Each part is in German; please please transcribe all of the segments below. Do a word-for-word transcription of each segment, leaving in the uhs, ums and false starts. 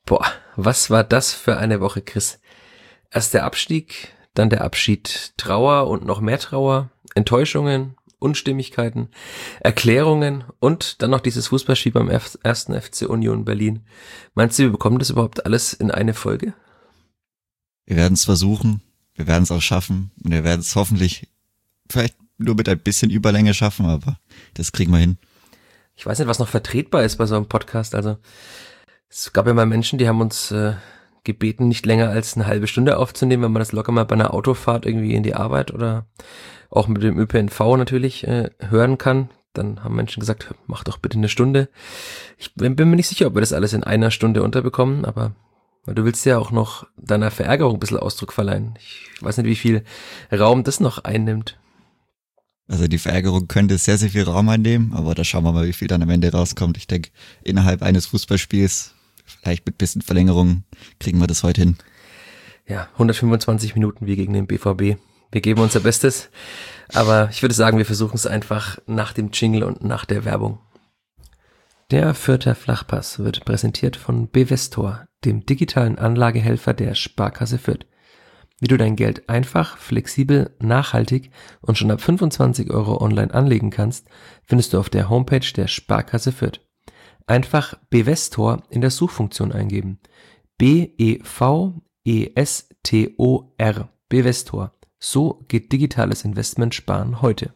Boah, was war das für eine Woche, Chris? Erst der Abstieg, dann der Abschied, Trauer und noch mehr Trauer, Enttäuschungen, Unstimmigkeiten, Erklärungen und dann noch dieses Fußballspiel beim ersten F C Union Berlin. Meinst du, wir bekommen das überhaupt alles in eine Folge? Wir werden es versuchen, wir werden es auch schaffen und wir werden es hoffentlich vielleicht nur mit ein bisschen Überlänge schaffen, aber das kriegen wir hin. Ich weiß nicht, was noch vertretbar ist bei so einem Podcast, also es gab ja mal Menschen, die haben uns äh, gebeten, nicht länger als eine halbe Stunde aufzunehmen, wenn man das locker mal bei einer Autofahrt irgendwie in die Arbeit oder auch mit dem Ö P N V natürlich äh, hören kann. Dann haben Menschen gesagt, mach doch bitte eine Stunde. Ich bin, bin mir nicht sicher, ob wir das alles in einer Stunde unterbekommen, aber du willst ja auch noch deiner Verärgerung ein bisschen Ausdruck verleihen. Ich weiß nicht, wie viel Raum das noch einnimmt. Also die Verärgerung könnte sehr, sehr viel Raum einnehmen, aber da schauen wir mal, wie viel dann am Ende rauskommt. Ich denke, innerhalb eines Fußballspiels, vielleicht mit bisschen Verlängerung, kriegen wir das heute hin. Ja, hundertfünfundzwanzig Minuten wie gegen den B V B. Wir geben unser Bestes, aber ich würde sagen, wir versuchen es einfach nach dem Jingle und nach der Werbung. Der Fürther Flachpass wird präsentiert von Bevestor, dem digitalen Anlagehelfer der Sparkasse Fürth. Wie du dein Geld einfach, flexibel, nachhaltig und schon ab fünfundzwanzig Euro online anlegen kannst, findest du auf der Homepage der Sparkasse Fürth. Einfach Bevestor in der Suchfunktion eingeben. B E V E S T O R. Bevestor. So geht digitales Investment sparen heute.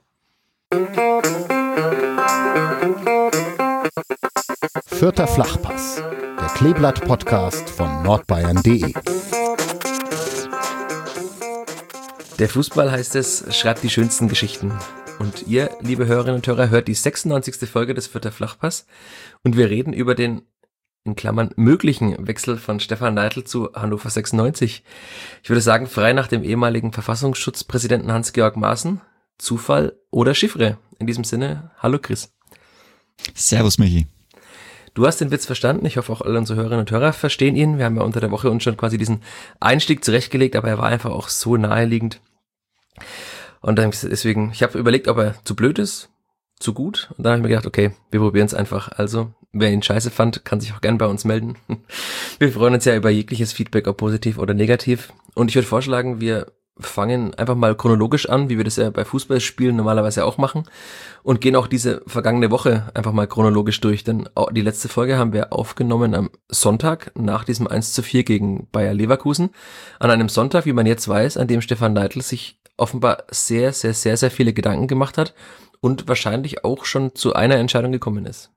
Fürther Flachpass, der Kleeblatt-Podcast von nordbayern punkt de. Der Fußball, heißt es, schreibt die schönsten Geschichten. Und ihr, liebe Hörerinnen und Hörer, hört die sechsundneunzigste Folge des Fürther Flachpass und wir reden über den, in Klammern, möglichen Wechsel von Stefan Neidl zu Hannover sechsundneunzig. Ich würde sagen, frei nach dem ehemaligen Verfassungsschutzpräsidenten Hans-Georg Maaßen, Zufall oder Chiffre. In diesem Sinne, hallo Chris. Servus Michi. Du hast den Witz verstanden, ich hoffe auch alle unsere Hörerinnen und Hörer verstehen ihn. Wir haben ja unter der Woche uns schon quasi diesen Einstieg zurechtgelegt, aber er war einfach auch so naheliegend. Und deswegen, ich habe überlegt, ob er zu blöd ist, zu gut. Und dann habe ich mir gedacht, okay, wir probieren es einfach. Also, wer ihn scheiße fand, kann sich auch gern bei uns melden. Wir freuen uns ja über jegliches Feedback, ob positiv oder negativ. Und ich würde vorschlagen, wir fangen einfach mal chronologisch an, wie wir das ja bei Fußballspielen normalerweise auch machen und gehen auch diese vergangene Woche einfach mal chronologisch durch, denn die letzte Folge haben wir aufgenommen am Sonntag nach diesem eins zu vier gegen Bayer Leverkusen, an einem Sonntag, wie man jetzt weiß, an dem Stefan Neidl sich offenbar sehr, sehr, sehr, sehr viele Gedanken gemacht hat und wahrscheinlich auch schon zu einer Entscheidung gekommen ist.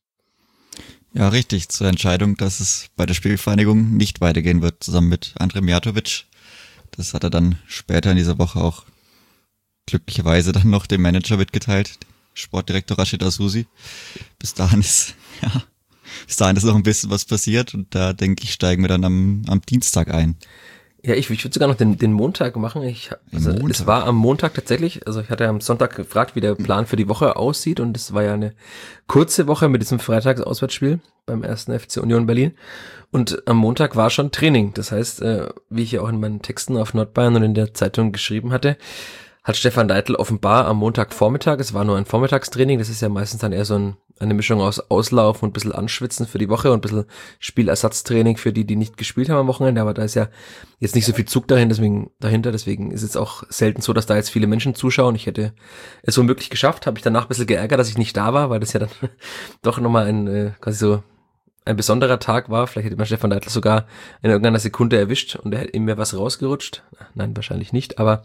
Ja, richtig, zur Entscheidung, dass es bei der Spielvereinigung nicht weitergehen wird, zusammen mit Andrej Mijatović. Das hat er dann später in dieser Woche auch glücklicherweise dann noch dem Manager mitgeteilt, Sportdirektor Rashid Asusi. Bis dahin ist, ja, bis dahin ist noch ein bisschen was passiert und da denke ich, steigen wir dann am, am Dienstag ein. Ja, ich, ich würde sogar noch den, den Montag machen. Ich, also Montag. Es war am Montag tatsächlich, also ich hatte am Sonntag gefragt, wie der Plan für die Woche aussieht und es war ja eine kurze Woche mit diesem Freitagsauswärtsspiel beim ersten F C Union Berlin und am Montag war schon Training. Das heißt, äh, wie ich ja auch in meinen Texten auf Nordbayern und in der Zeitung geschrieben hatte, hat Stefan Neidl offenbar am Montagvormittag, es war nur ein Vormittagstraining, das ist ja meistens dann eher so ein, eine Mischung aus Auslauf und ein bisschen Anschwitzen für die Woche und ein bisschen Spielersatztraining für die, die nicht gespielt haben am Wochenende, aber da ist ja jetzt nicht so viel Zug dahin, deswegen, dahinter, deswegen ist es auch selten so, dass da jetzt viele Menschen zuschauen. Ich hätte es womöglich geschafft, habe ich danach ein bisschen geärgert, dass ich nicht da war, weil das ja dann doch nochmal ein, äh, quasi so ein besonderer Tag war. Vielleicht hätte man Stefan Neidl sogar in irgendeiner Sekunde erwischt und er hätte ihm mir was rausgerutscht. Nein, wahrscheinlich nicht, aber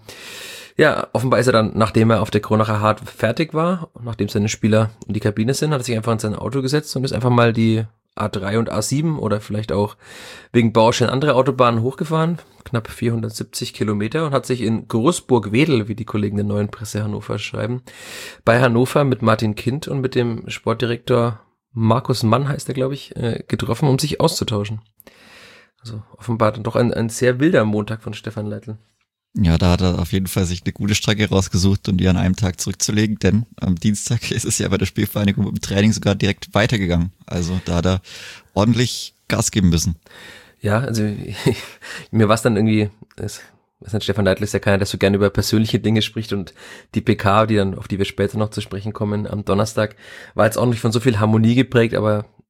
ja, offenbar ist er dann, nachdem er auf der Kronacher Hart fertig war, nachdem seine Spieler in die Kabine sind, hat er sich einfach in sein Auto gesetzt und ist einfach mal die A drei und A sieben oder vielleicht auch wegen Baustellen andere Autobahnen hochgefahren, knapp vierhundertsiebzig Kilometer und hat sich in Großburg-Wedel, wie die Kollegen der Neuen Presse Hannover schreiben, bei Hannover mit Martin Kind und mit dem Sportdirektor Markus Mann, heißt er, glaube ich, getroffen, um sich auszutauschen. Also offenbar dann doch ein, ein sehr wilder Montag von Stefan Neidl. Ja, da hat er auf jeden Fall sich eine gute Strecke rausgesucht, um die an einem Tag zurückzulegen, denn am Dienstag ist es ja bei der Spielvereinigung im Training sogar direkt weitergegangen. Also da hat er ordentlich Gas geben müssen. Ja, also mir war es dann irgendwie, es, das ist Stefan Neidl ist ja keiner, der so gerne über persönliche Dinge spricht und die P K, die dann, auf die wir später noch zu sprechen kommen, am Donnerstag, war jetzt auch nicht von so viel Harmonie geprägt, aber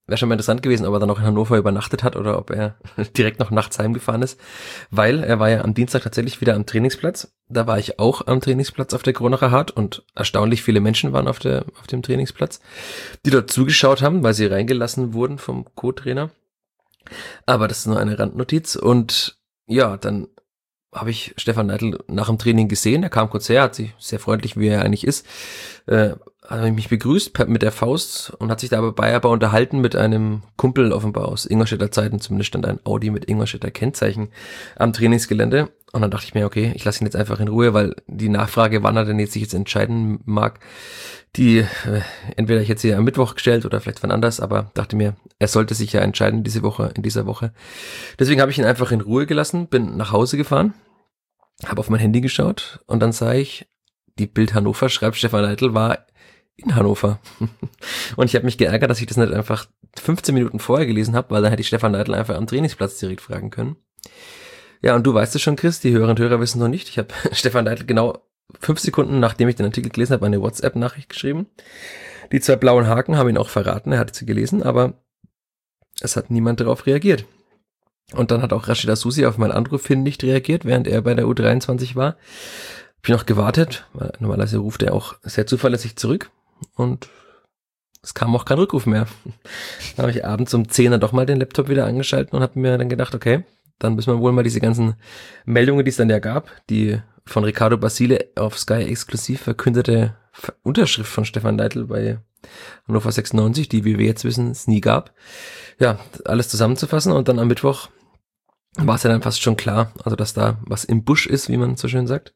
wäre schon mal interessant gewesen, ob er dann noch in Hannover übernachtet hat oder ob er direkt noch nachts heimgefahren ist, weil er war ja am Dienstag tatsächlich wieder am Trainingsplatz. Da war ich auch am Trainingsplatz auf der Kronacher Hart und erstaunlich viele Menschen waren auf der auf dem Trainingsplatz, die dort zugeschaut haben, weil sie reingelassen wurden vom Co-Trainer. Aber das ist nur eine Randnotiz und ja, dann habe ich Stefan Neidl nach dem Training gesehen. Er kam kurz her, hat sich sehr freundlich, wie er eigentlich ist, äh, hat mich begrüßt mit der Faust und hat sich da aber bei aber unterhalten mit einem Kumpel offenbar aus Ingolstädter Zeiten. Zumindest stand ein Audi mit Ingolstädter Kennzeichen am Trainingsgelände. Und dann dachte ich mir, okay, ich lasse ihn jetzt einfach in Ruhe, weil die Nachfrage, wann er denn jetzt sich jetzt entscheiden mag, die äh, entweder ich jetzt hier am Mittwoch gestellt oder vielleicht wann anders, aber dachte mir, er sollte sich ja entscheiden diese Woche, in dieser Woche. Deswegen habe ich ihn einfach in Ruhe gelassen, bin nach Hause gefahren, habe auf mein Handy geschaut und dann sah ich, die Bild Hannover schreibt, Stefan Neidl war in Hannover. Und ich habe mich geärgert, dass ich das nicht einfach fünfzehn Minuten vorher gelesen habe, weil dann hätte ich Stefan Neidl einfach am Trainingsplatz direkt fragen können. Ja, und du weißt es schon, Chris, die Hörerinnen und Hörer wissen noch nicht. Ich habe Stefan Neidl genau fünf Sekunden, nachdem ich den Artikel gelesen habe, eine WhatsApp-Nachricht geschrieben. Die zwei blauen Haken haben ihn auch verraten, er hat sie gelesen, aber es hat niemand darauf reagiert. Und dann hat auch Rashida Susi auf meinen Anruf hin nicht reagiert, während er bei der U dreiundzwanzig war. Hab ich noch gewartet, weil normalerweise ruft er auch sehr zuverlässig zurück und es kam auch kein Rückruf mehr. Dann habe ich abends um zehn dann doch mal den Laptop wieder angeschaltet und habe mir dann gedacht, okay, dann müssen wir wohl mal diese ganzen Meldungen, die es dann ja gab, die von Riccardo Basile auf Sky exklusiv verkündete Unterschrift von Stefan Neidl bei Hannover sechsundneunzig, die, wie wir jetzt wissen, es nie gab, ja, alles zusammenzufassen und dann am Mittwoch war es ja dann fast schon klar, also dass da was im Busch ist, wie man so schön sagt.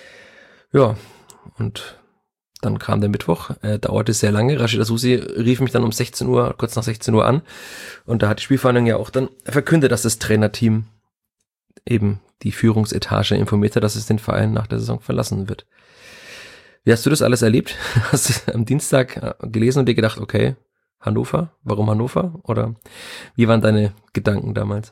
Ja, und dann kam der Mittwoch, äh, dauerte sehr lange. Rashida Susi rief mich dann um sechzehn Uhr, kurz nach sechzehn Uhr an. Und da hat die Spielvereinigung ja auch dann verkündet, dass das Trainerteam eben die Führungsetage informiert hat, dass es den Verein nach der Saison verlassen wird. Wie hast du das alles erlebt? Hast du am Dienstag gelesen und dir gedacht, okay, Hannover? Warum Hannover? Oder wie waren deine Gedanken damals?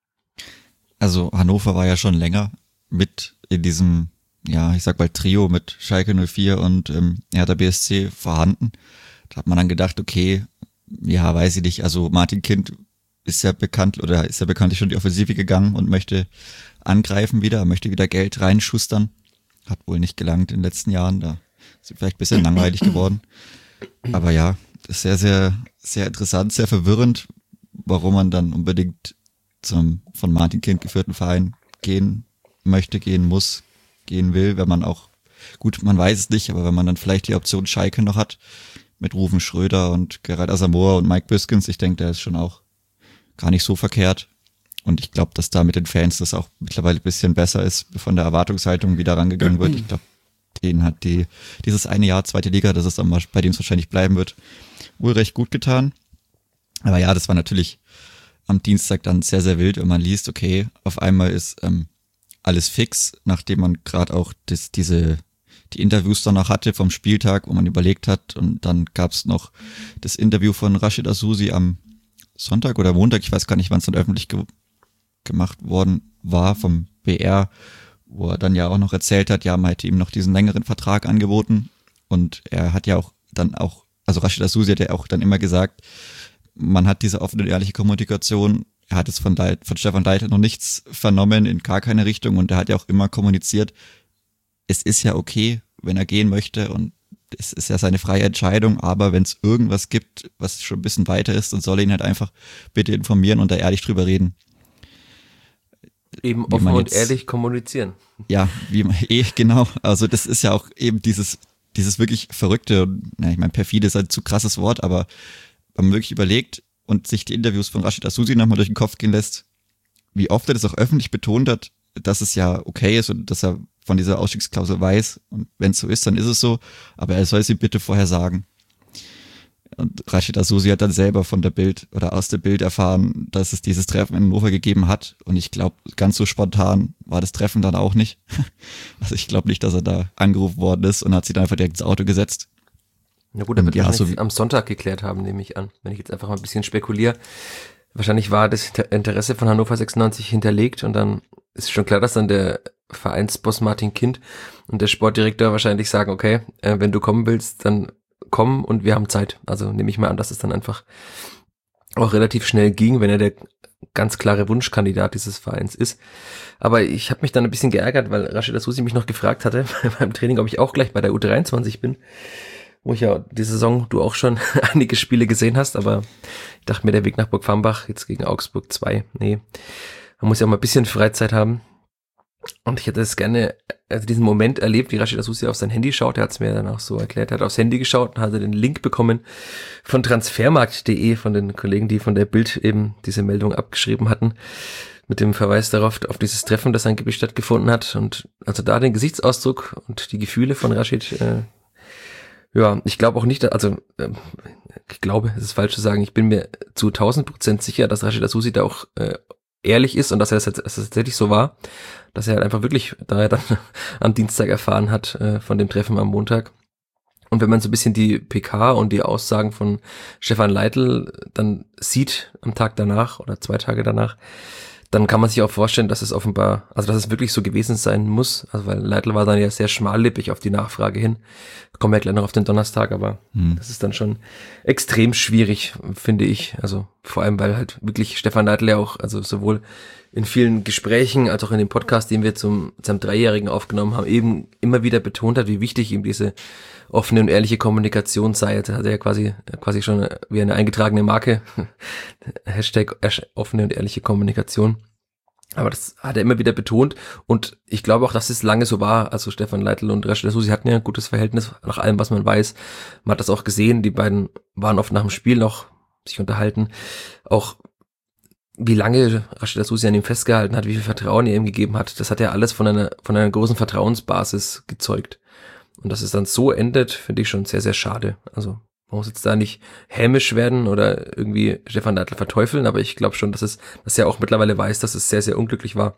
Also Hannover war ja schon länger mit in diesem, ja, ich sag mal Trio mit Schalke null vier und ähm, Hertha B S C vorhanden. Da hat man dann gedacht, okay, ja, weiß ich nicht, also Martin Kind ist ja bekannt oder ist ja bekanntlich schon die Offensive gegangen und möchte angreifen wieder, möchte wieder Geld reinschustern. Hat wohl nicht gelangt in den letzten Jahren, da ist vielleicht ein bisschen langweilig geworden. Aber ja, ist sehr, sehr, sehr interessant, sehr verwirrend, warum man dann unbedingt zum von Martin Kind geführten Verein gehen möchte, gehen muss, gehen will, wenn man auch, gut, man weiß es nicht, aber wenn man dann vielleicht die Option Schalke noch hat, mit Rufen Schröder und Gerard Asamoah und Mike Biskins, ich denke, der ist schon auch gar nicht so verkehrt. Und ich glaube, dass da mit den Fans das auch mittlerweile ein bisschen besser ist, von der Erwartungshaltung wieder rangegangen wird. Ich glaube, denen hat die dieses eine Jahr zweite Liga, das ist dann bei dem es wahrscheinlich bleiben wird, wohl recht gut getan. Aber ja, das war natürlich am Dienstag dann sehr, sehr wild, wenn man liest, okay, auf einmal ist ähm, alles fix, nachdem man gerade auch das, diese die Interviews danach hatte vom Spieltag, wo man überlegt hat, und dann gab es noch das Interview von Rashida Susi am Sonntag oder Montag, ich weiß gar nicht, wann es dann öffentlich ge- gemacht worden war vom B R, wo er dann ja auch noch erzählt hat, ja, man hätte ihm noch diesen längeren Vertrag angeboten und er hat ja auch dann auch, also Rashida Susi hat ja auch dann immer gesagt, man hat diese offene und ehrliche Kommunikation, er hat es von, Leit, von Stefan Neidl noch nichts vernommen, in gar keine Richtung, und er hat ja auch immer kommuniziert, es ist ja okay, wenn er gehen möchte und es ist ja seine freie Entscheidung, aber wenn es irgendwas gibt, was schon ein bisschen weiter ist, dann soll er ihn halt einfach bitte informieren und da ehrlich drüber reden. Eben offen und ehrlich kommunizieren. Ja, wie man, eh, genau, also das ist ja auch eben dieses, dieses wirklich verrückte, na, ich meine, perfide ist ein zu krasses Wort, aber wenn man wirklich überlegt und sich die Interviews von Rashida Susi nochmal durch den Kopf gehen lässt, wie oft er das auch öffentlich betont hat, dass es ja okay ist und dass er von dieser Ausstiegsklausel weiß, und wenn es so ist, dann ist es so, aber er soll sie bitte vorher sagen. Und Rashida Susi hat dann selber von der Bild oder aus der Bild erfahren, dass es dieses Treffen in Hannover gegeben hat, und ich glaube, ganz so spontan war das Treffen dann auch nicht. Also ich glaube nicht, dass er da angerufen worden ist und hat sich dann einfach direkt ins Auto gesetzt. Na gut, er wird ja, wahrscheinlich so am Sonntag geklärt haben, nehme ich an, wenn ich jetzt einfach mal ein bisschen spekuliere. Wahrscheinlich war das Interesse von Hannover sechsundneunzig hinterlegt, und dann ist schon klar, dass dann der Vereinsboss Martin Kind und der Sportdirektor wahrscheinlich sagen, okay, äh, wenn du kommen willst, dann komm und wir haben Zeit. Also nehme ich mal an, dass es dann einfach auch relativ schnell ging, wenn er der ganz klare Wunschkandidat dieses Vereins ist. Aber ich habe mich dann ein bisschen geärgert, weil Rashid Asusi mich noch gefragt hatte beim Training, ob ich auch gleich bei der U dreiundzwanzig bin, wo ich ja die Saison, du auch schon einige Spiele gesehen hast, aber ich dachte mir, der Weg nach Burg Farmbach, jetzt gegen Augsburg zwei, nee, man muss ja auch mal ein bisschen Freizeit haben. Und ich hätte es gerne, also diesen Moment erlebt, wie Rashid Asusi auf sein Handy schaut. Er hat es mir dann auch so erklärt. Er hat aufs Handy geschaut und hatte den Link bekommen von transfermarkt punkt de, von den Kollegen, die von der Bild eben diese Meldung abgeschrieben hatten, mit dem Verweis darauf, auf dieses Treffen, das angeblich stattgefunden hat. Und also da den Gesichtsausdruck und die Gefühle von Rashid, äh, ja, ich glaube auch nicht, also äh, ich glaube, es ist falsch zu sagen, ich bin mir zu tausend Prozent sicher, dass Rashid Asusi da auch äh, ehrlich ist und dass er es tatsächlich so war, dass er halt einfach wirklich, da er dann am Dienstag erfahren hat äh, von dem Treffen am Montag. Und wenn man so ein bisschen die P K und die Aussagen von Stefan Leitl dann sieht am Tag danach oder zwei Tage danach, dann kann man sich auch vorstellen, dass es offenbar, also dass es wirklich so gewesen sein muss, also weil Leitl war dann ja sehr schmallippig auf die Nachfrage hin. Kommen wir ja gleich noch auf den Donnerstag, aber hm. das ist dann schon extrem schwierig, finde ich. Also vor allem, weil halt wirklich Stefan Leitl ja auch, also sowohl in vielen Gesprächen als auch in dem Podcast, den wir zum seinem Dreijährigen aufgenommen haben, eben immer wieder betont hat, wie wichtig ihm diese offene und ehrliche Kommunikation sei. Jetzt hat er ja quasi quasi schon wie eine eingetragene Marke, Hashtag offene und ehrliche Kommunikation. Aber das hat er immer wieder betont und ich glaube auch, dass es lange so war. Also Stefan Leitl und Rashid Asusi hatten ja ein gutes Verhältnis, nach allem, was man weiß. Man hat das auch gesehen, die beiden waren oft nach dem Spiel noch sich unterhalten. Auch wie lange Rashid Asusi an ihm festgehalten hat, wie viel Vertrauen er ihm gegeben hat, das hat ja alles von einer von einer großen Vertrauensbasis gezeugt. Und dass es dann so endet, finde ich schon sehr, sehr schade. Also man muss jetzt da nicht hämisch werden oder irgendwie Stefan Leitl verteufeln, aber ich glaube schon, dass es, dass er auch mittlerweile weiß, dass es sehr, sehr unglücklich war.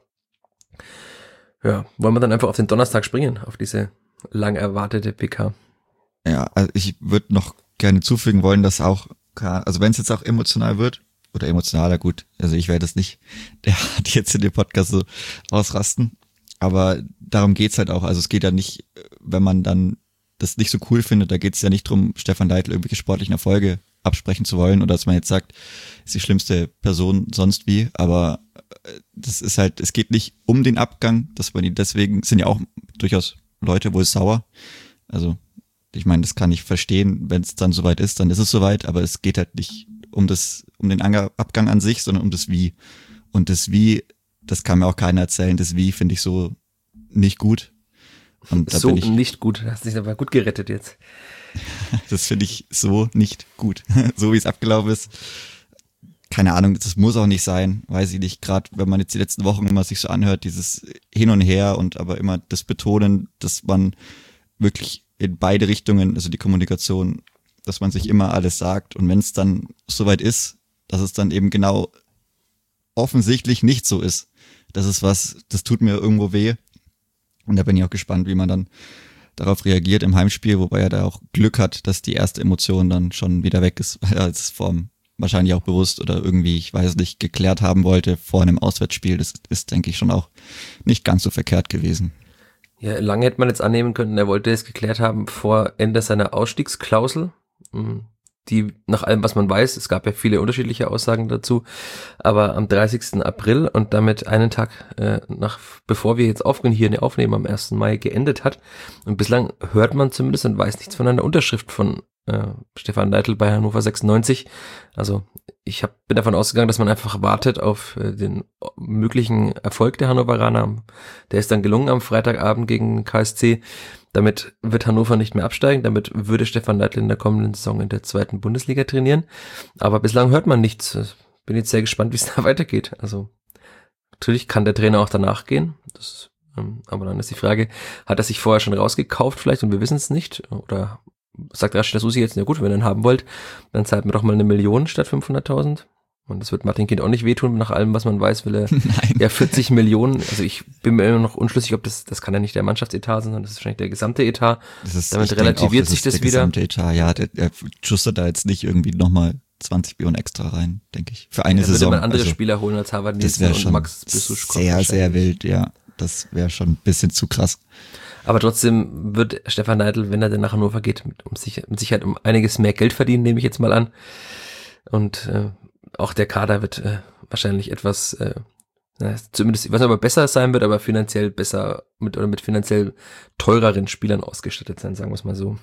Ja, wollen wir dann einfach auf den Donnerstag springen, auf diese lang erwartete P K. Ja, also ich würde noch gerne zufügen wollen, dass auch, also wenn es jetzt auch emotional wird, oder emotionaler, gut, also ich werde es nicht, der hat jetzt in dem Podcast so ausrasten, aber darum geht's halt auch, also es geht ja nicht, wenn man dann das nicht so cool findet, da geht's ja nicht drum, Stefan Leitl irgendwelche sportlichen Erfolge absprechen zu wollen oder dass man jetzt sagt, ist die schlimmste Person sonst wie, aber das ist halt, es geht nicht um den Abgang, dass man ihn deswegen, sind ja auch durchaus Leute wohl sauer, also ich meine, das kann ich verstehen, wenn es dann soweit ist, dann ist es soweit, aber es geht halt nicht um das, um den Abgang an sich, sondern um das Wie. Und das Wie, das kann mir auch keiner erzählen, das Wie finde ich so nicht gut. Und da so bin ich, nicht gut, hast dich aber gut gerettet jetzt. Das finde ich so nicht gut. So wie es abgelaufen ist. Keine Ahnung, das muss auch nicht sein, weiß ich nicht. Gerade wenn man jetzt die letzten Wochen immer sich so anhört, dieses Hin und Her und aber immer das Betonen, dass man wirklich in beide Richtungen, also die Kommunikation, dass man sich immer alles sagt und wenn es dann soweit ist, dass es dann eben genau offensichtlich nicht so ist. Das ist was, das tut mir irgendwo weh und da bin ich auch gespannt, wie man dann darauf reagiert im Heimspiel, wobei er da auch Glück hat, dass die erste Emotion dann schon wieder weg ist, weil er es vorm wahrscheinlich auch bewusst oder irgendwie, ich weiß nicht, geklärt haben wollte vor einem Auswärtsspiel. Das ist, denke ich, schon auch nicht ganz so verkehrt gewesen. Ja, lange hätte man jetzt annehmen können, er wollte es geklärt haben vor Ende seiner Ausstiegsklausel, die nach allem, was man weiß, es gab ja viele unterschiedliche Aussagen dazu, aber am dreißigsten April und damit einen Tag äh, nach, bevor wir jetzt aufgehen, hier eine Aufnehmen am ersten Mai geendet hat. Und bislang hört man zumindest und weiß nichts von einer Unterschrift von äh, Stefan Leitl bei Hannover sechsundneunzig. Also ich hab, bin davon ausgegangen, dass man einfach wartet auf äh, den möglichen Erfolg der Hannoveraner. Der ist dann gelungen am Freitagabend gegen K S C. Damit wird Hannover nicht mehr absteigen. Damit würde Stefan Leitl in der kommenden Saison in der zweiten Bundesliga trainieren. Aber bislang hört man nichts. Bin jetzt sehr gespannt, wie es da weitergeht. Also natürlich kann der Trainer auch danach gehen. Das, ähm, aber dann ist die Frage, hat er sich vorher schon rausgekauft vielleicht und wir wissen es nicht? Oder sagt Rashid Asusi jetzt, na gut, wenn ihr ihn haben wollt, dann zahlt mir doch mal eine Million statt fünfhunderttausend. Und das wird Martin Kind auch nicht wehtun, nach allem, was man weiß, will er ja vierzig Millionen. Also ich bin mir immer noch unschlüssig, ob das, das kann ja nicht der Mannschaftsetat sein, sondern das ist wahrscheinlich der gesamte Etat. Das ist, Damit relativiert auch, das sich das der wieder. Gesamte Etat, ja, der, der schustert da jetzt nicht irgendwie nochmal zwanzig Millionen extra rein, denke ich. Für eine ja, Saison. Würde man andere also, Spieler holen als Harvard Nielsen und Max Besuschkow. Sehr, sehr wild, ja. Das wäre schon ein bisschen zu krass. Aber trotzdem wird Stefan Leitl, wenn er denn nach Hannover geht, mit, um sich, mit Sicherheit um einiges mehr Geld verdienen, nehme ich jetzt mal an. Und äh, auch der Kader wird äh, wahrscheinlich etwas, äh, na, zumindest, ich weiß nicht, ob er besser sein wird, aber finanziell besser mit oder mit finanziell teureren Spielern ausgestattet sein, sagen wir es mal so.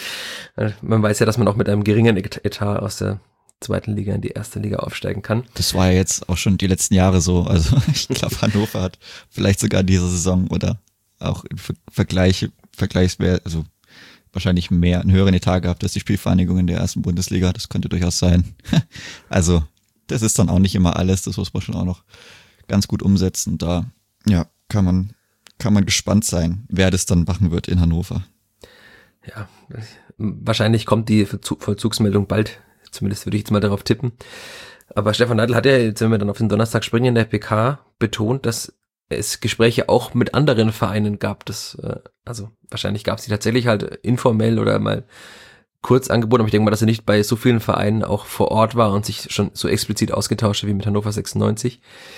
Man weiß ja, dass man auch mit einem geringen Etat aus der zweiten Liga in die erste Liga aufsteigen kann. Das war ja jetzt auch schon die letzten Jahre so. Also ich glaube, Hannover hat vielleicht sogar diese Saison oder auch im Vergleich, Vergleichswert, also wahrscheinlich mehr, einen höheren Etat gehabt als die Spielvereinigung in der ersten Bundesliga. Das könnte durchaus sein. Also das ist dann auch nicht immer alles. Das muss man schon auch noch ganz gut umsetzen. Da ja kann man kann man gespannt sein, wer das dann machen wird in Hannover. Ja, wahrscheinlich kommt die Vollzugsmeldung bald. Zumindest würde ich jetzt mal darauf tippen. Aber Stefan Neidl hat ja, jetzt wenn wir dann auf den Donnerstag springen, in der P K betont, dass es Gespräche auch mit anderen Vereinen gab. Das, also wahrscheinlich gab es die tatsächlich halt informell oder mal kurz angeboten. Aber ich denke mal, dass er nicht bei so vielen Vereinen auch vor Ort war und sich schon so explizit ausgetauscht hat wie mit Hannover sechsundneunzig.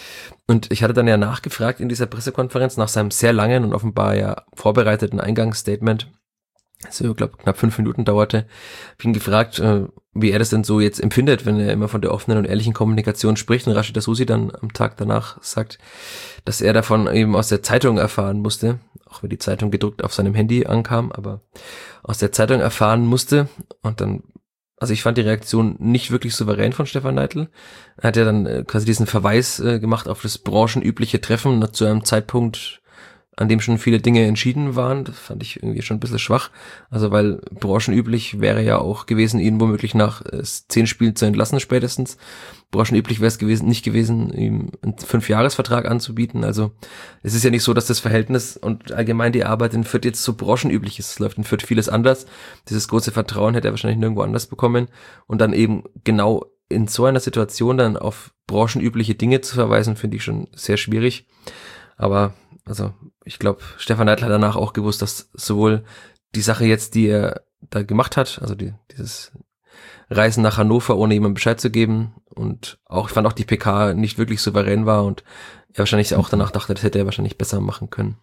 Und ich hatte dann ja nachgefragt in dieser Pressekonferenz nach seinem sehr langen und offenbar ja vorbereiteten Eingangsstatement, so, ich glaube, knapp fünf Minuten dauerte, hab ihn gefragt, äh, wie er das denn so jetzt empfindet, wenn er immer von der offenen und ehrlichen Kommunikation spricht und Rashid Asusi dann am Tag danach sagt, dass er davon eben aus der Zeitung erfahren musste, auch wenn die Zeitung gedruckt auf seinem Handy ankam, aber aus der Zeitung erfahren musste und dann, also ich fand die Reaktion nicht wirklich souverän von Stefan Neidl. Er hat ja dann äh, quasi diesen Verweis äh, gemacht auf das branchenübliche Treffen zu einem Zeitpunkt, an dem schon viele Dinge entschieden waren. Das fand ich irgendwie schon ein bisschen schwach. Also weil branchenüblich wäre ja auch gewesen, ihn womöglich nach äh, zehn Spielen zu entlassen spätestens. Branchenüblich wäre es gewesen, nicht gewesen, ihm einen Fünfjahresvertrag anzubieten. Also es ist ja nicht so, dass das Verhältnis und allgemein die Arbeit in Fürth jetzt so branchenüblich ist. Es läuft in Fürth vieles anders. Dieses große Vertrauen hätte er wahrscheinlich nirgendwo anders bekommen. Und dann eben genau in so einer Situation dann auf branchenübliche Dinge zu verweisen, finde ich schon sehr schwierig. Aber also ich glaube, Stefan Neidl hat danach auch gewusst, dass sowohl die Sache jetzt, die er da gemacht hat, also die, dieses Reisen nach Hannover, ohne jemandem Bescheid zu geben und auch, ich fand auch die P K nicht wirklich souverän war und er wahrscheinlich auch danach dachte, das hätte er wahrscheinlich besser machen können.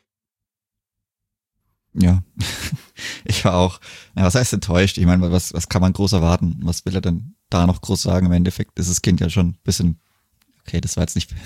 Ja, ich war auch, ja, was heißt enttäuscht? Ich meine, was, was kann man groß erwarten? Was will er denn da noch groß sagen? Im Endeffekt ist das Kind ja schon ein bisschen, okay, das war jetzt nicht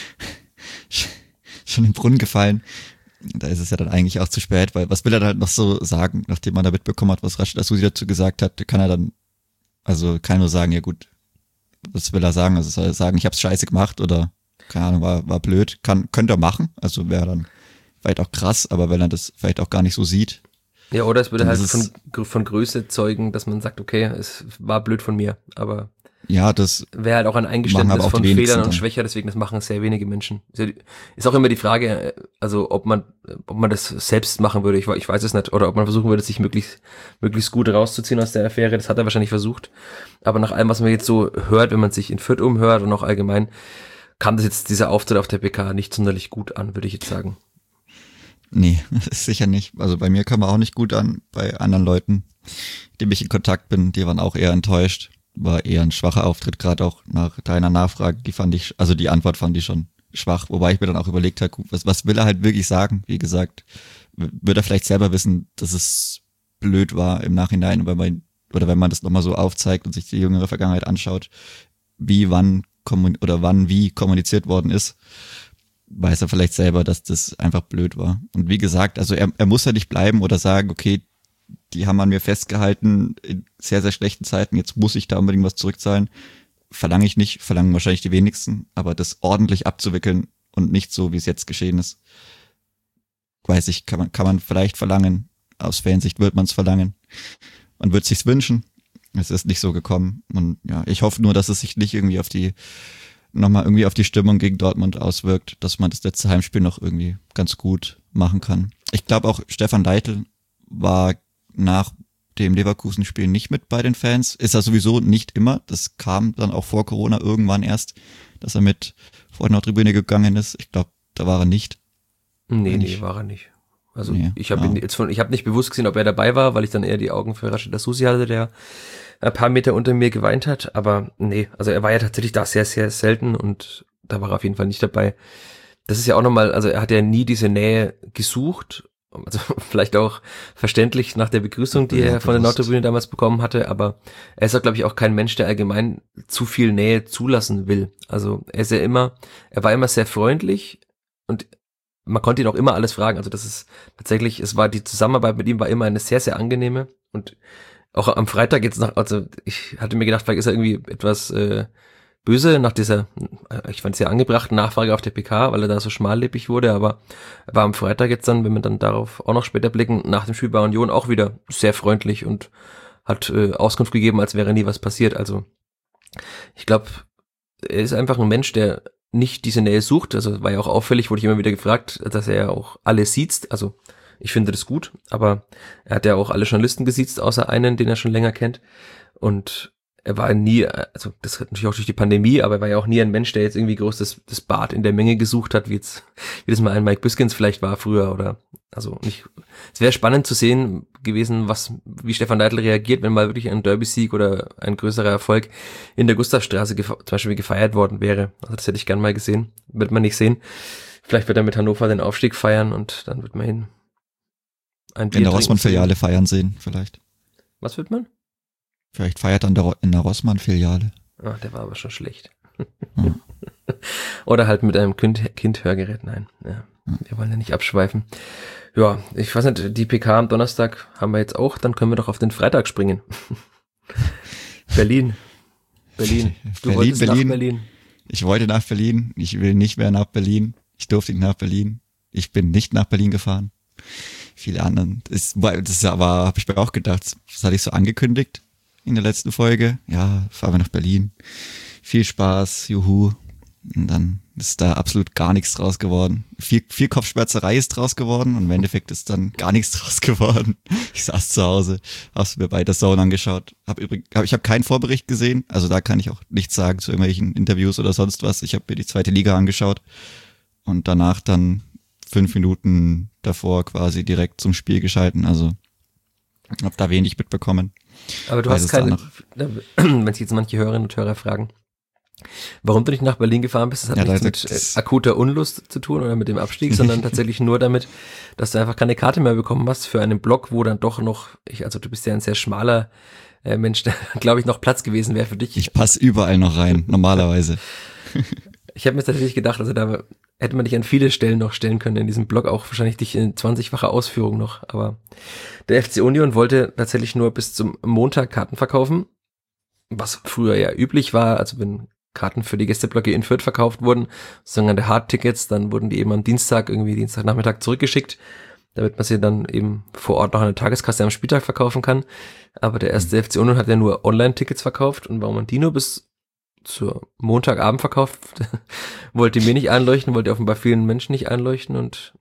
schon im Brunnen gefallen. Da ist es ja dann eigentlich auch zu spät, weil was will er dann halt noch so sagen, nachdem man da mitbekommen hat, was Rashid Asusi dazu gesagt hat, kann er dann, also kann er nur sagen, ja gut, was will er sagen? Also soll er sagen, ich hab's scheiße gemacht oder, keine Ahnung, war, war blöd, kann, könnte er machen, also wäre dann vielleicht auch krass, aber wenn er das vielleicht auch gar nicht so sieht. Ja, oder es würde halt von, von Größe zeugen, dass man sagt, okay, es war blöd von mir, aber ja, das wäre halt auch ein Eingeständnis auch von Fehlern und Schwächer, deswegen das machen sehr wenige Menschen. Ist auch immer die Frage, also ob man ob man das selbst machen würde, ich, ich weiß es nicht, oder ob man versuchen würde, sich möglichst möglichst gut rauszuziehen aus der Affäre, das hat er wahrscheinlich versucht, aber nach allem, was man jetzt so hört, wenn man sich in Fürth umhört und auch allgemein, kam das jetzt, dieser Auftritt auf der P K nicht sonderlich gut an, würde ich jetzt sagen. Nee, sicher nicht. Also bei mir kam er auch nicht gut an, bei anderen Leuten, mit denen ich in Kontakt bin, die waren auch eher enttäuscht. War eher ein schwacher Auftritt, gerade auch nach deiner Nachfrage, die fand ich, also die Antwort fand ich schon schwach, wobei ich mir dann auch überlegt habe, was, was will er halt wirklich sagen? Wie gesagt, wird er vielleicht selber wissen, dass es blöd war im Nachhinein, wenn man, oder wenn man das nochmal so aufzeigt und sich die jüngere Vergangenheit anschaut, wie, wann, oder wann, wie kommuniziert worden ist, weiß er vielleicht selber, dass das einfach blöd war. Und wie gesagt, also er, er muss ja nicht bleiben oder sagen, okay, die haben an mir festgehalten in sehr, sehr schlechten Zeiten, jetzt muss ich da unbedingt was zurückzahlen. Verlange ich nicht, verlangen wahrscheinlich die wenigsten, aber das ordentlich abzuwickeln und nicht so, wie es jetzt geschehen ist, weiß ich, kann man, kann man vielleicht verlangen. Aus Fansicht wird man es verlangen. Man wird es sich wünschen. Es ist nicht so gekommen. Und ja, ich hoffe nur, dass es sich nicht irgendwie auf die, nochmal irgendwie auf die Stimmung gegen Dortmund auswirkt, dass man das letzte Heimspiel noch irgendwie ganz gut machen kann. Ich glaube auch, Stefan Neidl war nach dem Leverkusen-Spiel nicht mit bei den Fans. Ist er sowieso nicht immer. Das kam dann auch vor Corona irgendwann erst, dass er mit vor die Nordtribüne gegangen ist. Ich glaube, da war er nicht. Nee, nee, ich, war er nicht. Also nee, ich habe ja. ihn jetzt von, ich habe nicht bewusst gesehen, ob er dabei war, weil ich dann eher die Augen für Rashid Asusi hatte, der ein paar Meter unter mir geweint hat. Aber nee, also er war ja tatsächlich da sehr, sehr selten und da war er auf jeden Fall nicht dabei. Das ist ja auch nochmal, also er hat ja nie diese Nähe gesucht Also vielleicht auch verständlich nach der Begrüßung, die ja, er von der Nordtribüne damals bekommen hatte, aber er ist auch, glaube ich, auch kein Mensch, der allgemein zu viel Nähe zulassen will. Also er ist ja immer, er war immer sehr freundlich und man konnte ihn auch immer alles fragen. Also das ist tatsächlich, es war die Zusammenarbeit mit ihm war immer eine sehr, sehr angenehme und auch am Freitag jetzt nach, also ich hatte mir gedacht, vielleicht ist er irgendwie etwas äh, böse nach dieser, ich fand es ja angebrachten Nachfrage auf der P K, weil er da so schmallippig wurde, aber er war am Freitag jetzt dann, wenn wir dann darauf auch noch später blicken, nach dem Spiel bei Union auch wieder sehr freundlich und hat äh, Auskunft gegeben, als wäre nie was passiert. Also ich glaube, er ist einfach ein Mensch, der nicht diese Nähe sucht. Also war ja auch auffällig, wurde ich immer wieder gefragt, dass er ja auch alle siezt. Also ich finde das gut, aber er hat ja auch alle Journalisten gesiezt, außer einen, den er schon länger kennt. Und er war nie, also das hat natürlich auch durch die Pandemie, aber er war ja auch nie ein Mensch, der jetzt irgendwie groß das, das Bad in der Menge gesucht hat, wie jetzt, wie das mal ein Mike Biskins vielleicht war früher oder, also nicht, es wäre spannend zu sehen gewesen, was, wie Stefan Neidl reagiert, wenn mal wirklich ein Derby-Sieg oder ein größerer Erfolg in der Gustavstraße zum Beispiel gefeiert worden wäre. Also das hätte ich gern mal gesehen, wird man nicht sehen. Vielleicht wird er mit Hannover den Aufstieg feiern und dann wird man hin ein Bier in der Rossmann-Filiale feiern sehen, vielleicht. Was wird man? Vielleicht feiert dann der, in der Rossmann-Filiale. Ach, der war aber schon schlecht. Hm. Oder halt mit einem Kind, Kind-Hörgerät. Nein, ja, hm. Wir wollen ja nicht abschweifen. Ja, ich weiß nicht, die P K am Donnerstag haben wir jetzt auch, dann können wir doch auf den Freitag springen. Berlin. Berlin. Du Berlin, wolltest Berlin. nach Berlin. Ich wollte nach Berlin. Ich will nicht mehr nach Berlin. Ich durfte nicht nach Berlin. Ich bin nicht nach Berlin gefahren. Viele anderen. Das, das ist aber, habe ich mir auch gedacht, das hatte ich so angekündigt in der letzten Folge. Ja, fahren wir nach Berlin. Viel Spaß, juhu. Und dann ist da absolut gar nichts draus geworden. Viel, viel Kopfschmerzerei ist draus geworden und im Endeffekt ist dann gar nichts draus geworden. Ich saß zu Hause, hab's mir bei der Zone angeschaut. Hab übrigens, hab, ich habe keinen Vorbericht gesehen, also da kann ich auch nichts sagen zu irgendwelchen Interviews oder sonst was. Ich habe mir die zweite Liga angeschaut und danach dann fünf Minuten davor quasi direkt zum Spiel geschalten. Also hab da wenig mitbekommen. Aber du hast keine, wenn sich jetzt manche Hörerinnen und Hörer fragen, warum du nicht nach Berlin gefahren bist, das hat ja, nichts mit äh, akuter Unlust zu tun oder mit dem Abstieg, sondern tatsächlich nur damit, dass du einfach keine Karte mehr bekommen hast für einen Block, wo dann doch noch, ich, also du bist ja ein sehr schmaler äh, Mensch, da glaube ich noch Platz gewesen wäre für dich. Ich passe überall noch rein, normalerweise. Ich habe mir tatsächlich gedacht, also da hätte man dich an viele Stellen noch stellen können in diesem Blog, auch wahrscheinlich dich in zwanzigfacher Ausführung noch, aber der F C Union wollte tatsächlich nur bis zum Montag Karten verkaufen, was früher ja üblich war, also wenn Karten für die Gästeblöcke in Fürth verkauft wurden, sogenannte Hardtickets, dann wurden die eben am Dienstag, irgendwie Dienstagnachmittag zurückgeschickt, damit man sie dann eben vor Ort noch an der Tageskasse am Spieltag verkaufen kann. Aber der erste F C Union hat ja nur Online-Tickets verkauft und warum man die nur bis zur Montagabend verkauft, wollte mir nicht einleuchten, wollte offenbar vielen Menschen nicht einleuchten und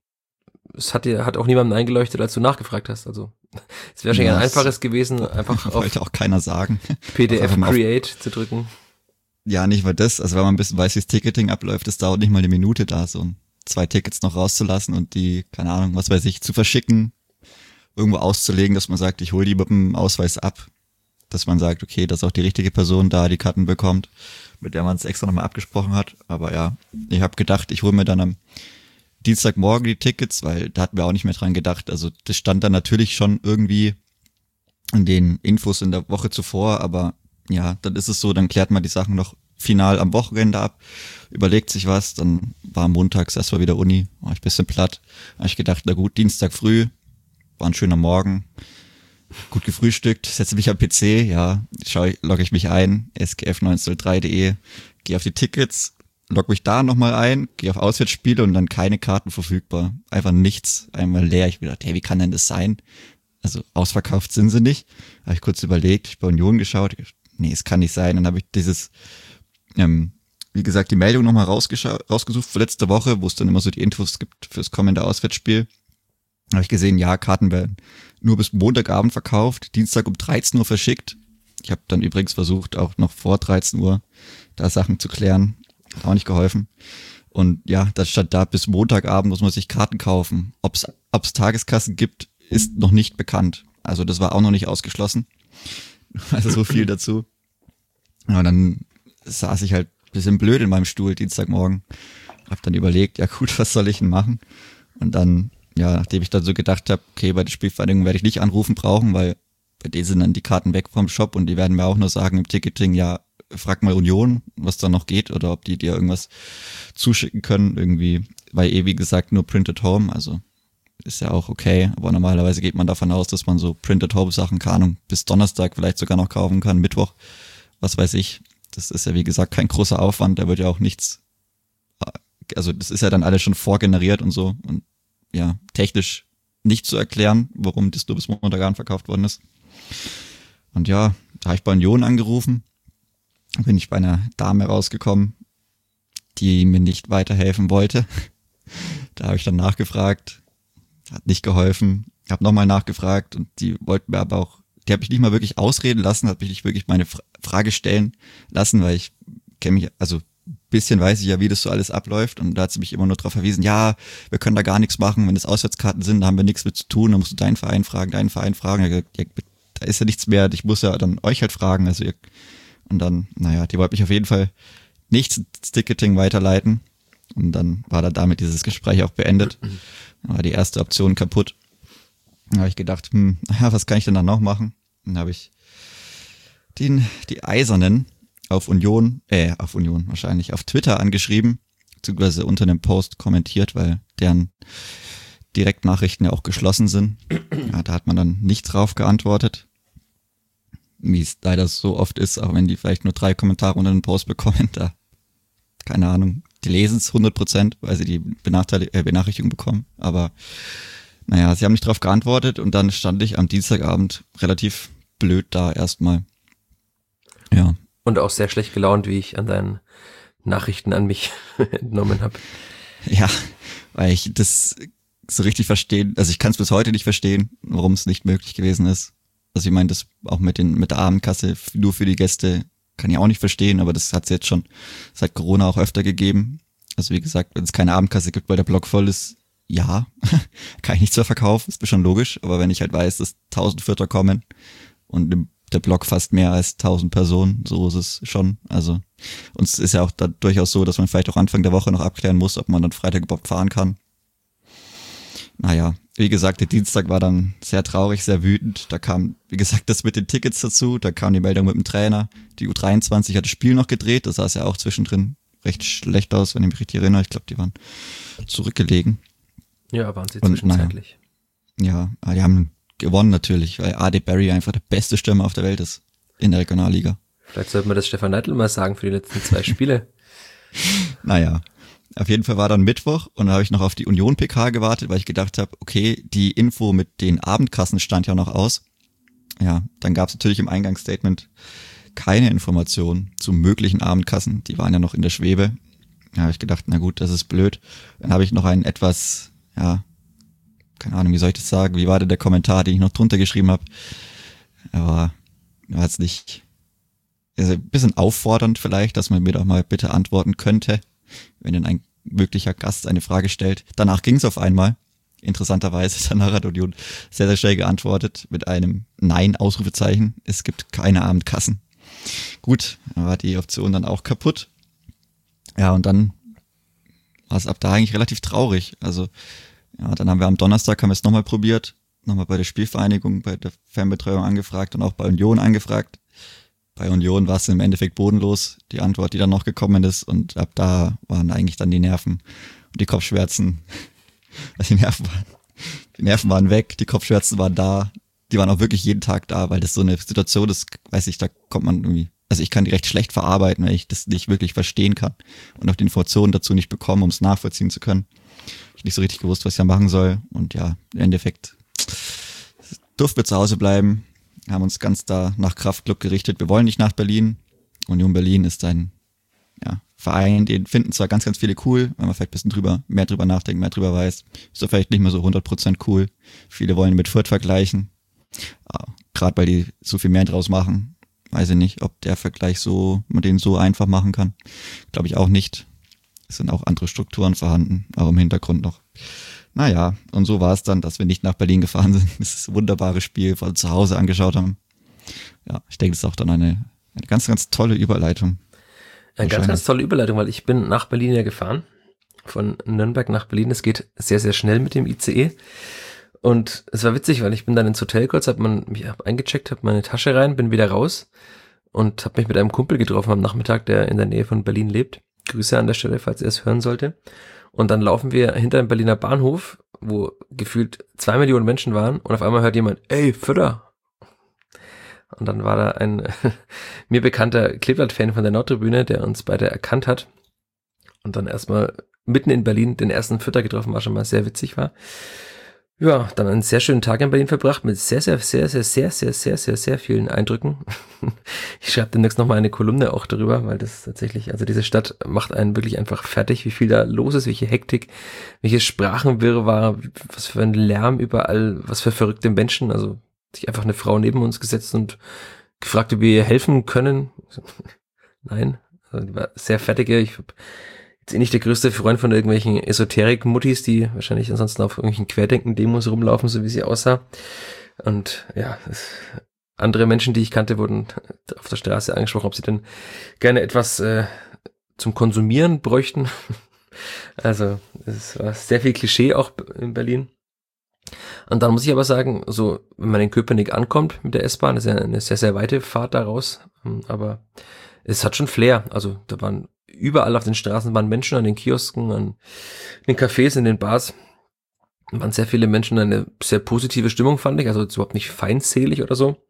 es hat dir, hat auch niemandem eingeleuchtet, als du nachgefragt hast. Also es wäre schon ja, ein einfaches gewesen, einfach auf wollte auch keiner sagen. P D F Create zu drücken. Ja, nicht mal das. Also wenn man ein bisschen weiß, wie das Ticketing abläuft, es dauert nicht mal eine Minute da, so zwei Tickets noch rauszulassen und die, keine Ahnung, was weiß ich, zu verschicken, irgendwo auszulegen, dass man sagt, ich hole die mit dem Ausweis ab. Dass man sagt, okay, dass auch die richtige Person da die Karten bekommt, mit der man es extra nochmal abgesprochen hat. Aber ja, ich habe gedacht, ich hole mir dann am Dienstagmorgen die Tickets, weil da hatten wir auch nicht mehr dran gedacht. Also das stand dann natürlich schon irgendwie in den Infos in der Woche zuvor, aber ja, dann ist es so, dann klärt man die Sachen noch final am Wochenende ab, überlegt sich was, dann war montags erstmal wieder Uni, war ich ein bisschen platt. Da habe ich gedacht, na gut, Dienstag früh, war ein schöner Morgen, gut gefrühstückt, setze mich am P C, ja, schaue, logge ich mich ein, s g f neun null drei punkt d e, gehe auf die Tickets, logge mich da nochmal ein, gehe auf Auswärtsspiele und dann keine Karten verfügbar. Einfach nichts, einmal leer. Ich gedacht, hey, wie kann denn das sein? Also ausverkauft sind sie nicht. Habe ich kurz überlegt, ich bei Union geschaut, nee, es kann nicht sein. Dann habe ich dieses, ähm, wie gesagt, die Meldung nochmal rausgesucht für letzte Woche, wo es dann immer so die Infos gibt fürs kommende Auswärtsspiel. Habe ich gesehen, ja, Karten werden nur bis Montagabend verkauft, Dienstag um dreizehn Uhr verschickt. Ich habe dann übrigens versucht, auch noch vor dreizehn Uhr da Sachen zu klären. Hat auch nicht geholfen. Und ja, das stand da, bis Montagabend muss man sich Karten kaufen. Ob es Tageskassen gibt, ist noch nicht bekannt. Also das war auch noch nicht ausgeschlossen. Also so viel dazu. Und dann saß ich halt ein bisschen blöd in meinem Stuhl Dienstagmorgen. Hab dann überlegt, ja gut, was soll ich denn machen? Und dann, ja, nachdem ich dann so gedacht habe, okay, bei der Spielvereinigung werde ich nicht anrufen brauchen, weil bei denen sind dann die Karten weg vom Shop und die werden mir auch nur sagen im Ticketing, ja, frag mal Union, was da noch geht oder ob die dir irgendwas zuschicken können irgendwie, weil eh wie gesagt nur Printed Home, also ist ja auch okay, aber normalerweise geht man davon aus, dass man so Printed Home Sachen, keine Ahnung, bis Donnerstag vielleicht sogar noch kaufen kann, Mittwoch, was weiß ich. Das ist ja wie gesagt kein großer Aufwand, da wird ja auch nichts, also das ist ja dann alles schon vorgeneriert und so und ja, technisch nicht zu erklären, warum das nur bis Montagabend verkauft worden ist. Und ja, da habe ich bei Union angerufen, bin ich bei einer Dame rausgekommen, die mir nicht weiterhelfen wollte. Da habe ich dann nachgefragt, hat nicht geholfen, habe nochmal nachgefragt und die wollten mir aber auch, die hat mich nicht mal wirklich ausreden lassen, hat mich nicht wirklich meine Fra- Frage stellen lassen, weil ich kenne mich, also bisschen weiß ich ja, wie das so alles abläuft und da hat sie mich immer nur darauf verwiesen, ja, wir können da gar nichts machen, wenn das Auswärtskarten sind, da haben wir nichts mit zu tun, da musst du deinen Verein fragen, deinen Verein fragen, ja, ja, da ist ja nichts mehr, ich muss ja dann euch halt fragen, also ihr, und dann, naja, die wollte mich auf jeden Fall nicht ins Ticketing weiterleiten und dann war da damit dieses Gespräch auch beendet, dann war die erste Option kaputt, dann habe ich gedacht, hm, naja, was kann ich denn dann noch machen? Dann habe ich den, die Eisernen auf Union, äh, auf Union wahrscheinlich, auf Twitter angeschrieben, beziehungsweise unter einem Post kommentiert, weil deren Direktnachrichten ja auch geschlossen sind. Ja, da hat man dann nicht drauf geantwortet, wie es leider so oft ist, auch wenn die vielleicht nur drei Kommentare unter den Post bekommen, da, keine Ahnung, die lesen es hundert Prozent, weil sie die Benachteil- äh, Benachrichtigung bekommen, aber naja, sie haben nicht drauf geantwortet und dann stand ich am Dienstagabend relativ blöd da erstmal. Ja. Und auch sehr schlecht gelaunt, wie ich an deinen Nachrichten an mich entnommen habe. Ja, weil ich das so richtig verstehen, also ich kann es bis heute nicht verstehen, warum es nicht möglich gewesen ist. Also ich meine, das auch mit den mit der Abendkasse nur für die Gäste kann ich auch nicht verstehen, aber das hat es jetzt schon seit Corona auch öfter gegeben. Also wie gesagt, wenn es keine Abendkasse gibt, weil der Block voll ist, ja, kann ich nichts mehr verkaufen, ist mir schon logisch. Aber wenn ich halt weiß, dass tausend Vierter kommen und im der Block fast mehr als tausend Personen, so ist es schon. Also uns ist ja auch da durchaus so, dass man vielleicht auch Anfang der Woche noch abklären muss, ob man dann Freitag überhaupt fahren kann. Naja, wie gesagt, der Dienstag war dann sehr traurig, sehr wütend. Da kam, wie gesagt, das mit den Tickets dazu, da kam die Meldung mit dem Trainer. Die U dreiundzwanzig hat das Spiel noch gedreht, das sah es ja auch zwischendrin recht schlecht aus, wenn ich mich richtig erinnere. Ich glaube, die waren zurückgelegen. Ja, waren sie Und, zwischenzeitlich. Naja, ja, die haben gewonnen natürlich, weil A D Barry einfach der beste Stürmer auf der Welt ist in der Regionalliga. Vielleicht sollte man das Stefan Neidl mal sagen für die letzten zwei Spiele. Naja, auf jeden Fall war dann Mittwoch und da habe ich noch auf die Union-P K gewartet, weil ich gedacht habe, okay, die Info mit den Abendkassen stand ja noch aus. Ja, dann gab es natürlich im Eingangsstatement keine Informationen zu möglichen Abendkassen, die waren ja noch in der Schwebe. Da habe ich gedacht, na gut, das ist blöd. Dann habe ich noch einen etwas, ja, keine Ahnung, wie soll ich das sagen, wie war denn der Kommentar, den ich noch drunter geschrieben habe, aber war jetzt nicht, also ein bisschen auffordernd vielleicht, dass man mir doch mal bitte antworten könnte, wenn denn ein wirklicher Gast eine Frage stellt. Danach ging es auf einmal, interessanterweise, danach hat Union sehr, sehr schnell geantwortet mit einem Nein-Ausrufezeichen, es gibt keine Abendkassen. Gut, dann war die Option dann auch kaputt. Ja, und dann war es ab da eigentlich relativ traurig, also ja, dann haben wir am Donnerstag, haben wir es nochmal probiert, nochmal bei der Spielvereinigung, bei der Fanbetreuung angefragt und auch bei Union angefragt. Bei Union war es im Endeffekt bodenlos, die Antwort, die dann noch gekommen ist und ab da waren eigentlich dann die Nerven und die Kopfschmerzen, also die Nerven waren, die Nerven waren weg, die Kopfschmerzen waren da, die waren auch wirklich jeden Tag da, weil das so eine Situation ist, weiß ich, da kommt man irgendwie, also ich kann die recht schlecht verarbeiten, weil ich das nicht wirklich verstehen kann und auch die Informationen dazu nicht bekomme, um es nachvollziehen zu können. Ich nicht so richtig gewusst, was ich da machen soll. Und ja, im Endeffekt durften wir zu Hause bleiben, haben uns ganz da nach Kraftklub gerichtet. Wir wollen nicht nach Berlin. Union Berlin ist ein ja, Verein, den finden zwar ganz, ganz viele cool, wenn man vielleicht ein bisschen drüber, mehr drüber nachdenkt, mehr drüber weiß. Ist doch vielleicht nicht mehr so hundert Prozent cool. Viele wollen ihn mit Fürth vergleichen. Gerade weil die so viel mehr draus machen. Weiß ich nicht, ob der Vergleich so, man den so einfach machen kann. Glaube ich auch nicht. Es sind auch andere Strukturen vorhanden, auch im Hintergrund noch. Naja, und so war es dann, dass wir nicht nach Berlin gefahren sind. Das ist ein wunderbares Spiel, weil wir zu Hause angeschaut haben. Ja, ich denke, das ist auch dann eine, eine ganz, ganz tolle Überleitung. Eine ganz, ganz tolle Überleitung, weil ich bin nach Berlin ja gefahren. von Nürnberg nach Berlin. Es geht sehr, sehr schnell mit dem I C E. Und es war witzig, weil ich bin dann ins Hotel kurz, hab man mich hab eingecheckt, hab meine Tasche rein, bin wieder raus und hab mich mit einem Kumpel getroffen am Nachmittag, der in der Nähe von Berlin lebt. Grüße an der Stelle, falls er es hören sollte. Und dann laufen wir hinter dem Berliner Bahnhof, wo gefühlt zwei Millionen Menschen waren und auf einmal hört jemand, ey, Fütter. Und dann war da ein mir bekannter Kleeblatt-Fan von der Nordtribüne, der uns beide erkannt hat und dann erstmal mitten in Berlin den ersten Fütter getroffen, was schon mal sehr witzig war. Ja, dann einen sehr schönen Tag in Berlin verbracht mit sehr, sehr, sehr, sehr, sehr, sehr, sehr, sehr, sehr vielen Eindrücken. Ich schreibe demnächst nochmal eine Kolumne auch darüber, weil das tatsächlich, also diese Stadt macht einen wirklich einfach fertig, wie viel da los ist, welche Hektik, welche Sprachenwirrwarr, was für ein Lärm überall, was für verrückte Menschen, also sich einfach eine Frau neben uns gesetzt und gefragt, ob wir ihr helfen können. Nein, also die war sehr fertige, ich habe jetzt eh nicht der größte Freund von irgendwelchen Esoterik-Muttis, die wahrscheinlich ansonsten auf irgendwelchen Querdenken-Demos rumlaufen, so wie sie aussah. Und ja, das, andere Menschen, die ich kannte, wurden auf der Straße angesprochen, ob sie denn gerne etwas äh, zum Konsumieren bräuchten. Also es war sehr viel Klischee auch in Berlin. Und dann muss ich aber sagen, so wenn man in Köpenick ankommt mit der S-Bahn, das ist ja eine sehr, sehr weite Fahrt da raus, aber es hat schon Flair. Also da waren überall auf den Straßen waren Menschen, an den Kiosken, an den Cafés, in den Bars. Da waren sehr viele Menschen, eine sehr positive Stimmung, fand ich. Also überhaupt nicht feindselig oder so.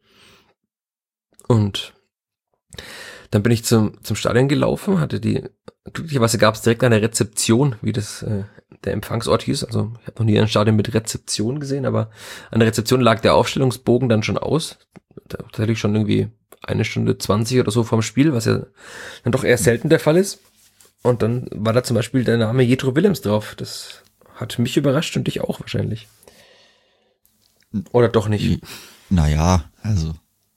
Und dann bin ich zum zum Stadion gelaufen, hatte die, glücklicherweise gab es direkt eine Rezeption, wie das äh, der Empfangsort hieß. Also ich habe noch nie ein Stadion mit Rezeption gesehen, aber an der Rezeption lag der Aufstellungsbogen dann schon aus. Tatsächlich schon irgendwie eine Stunde zwanzig oder so vorm Spiel, was ja dann doch eher selten der Fall ist. Und dann war da zum Beispiel der Name Jetro Willems drauf. Das hat mich überrascht und dich auch wahrscheinlich. Oder doch nicht? Naja, also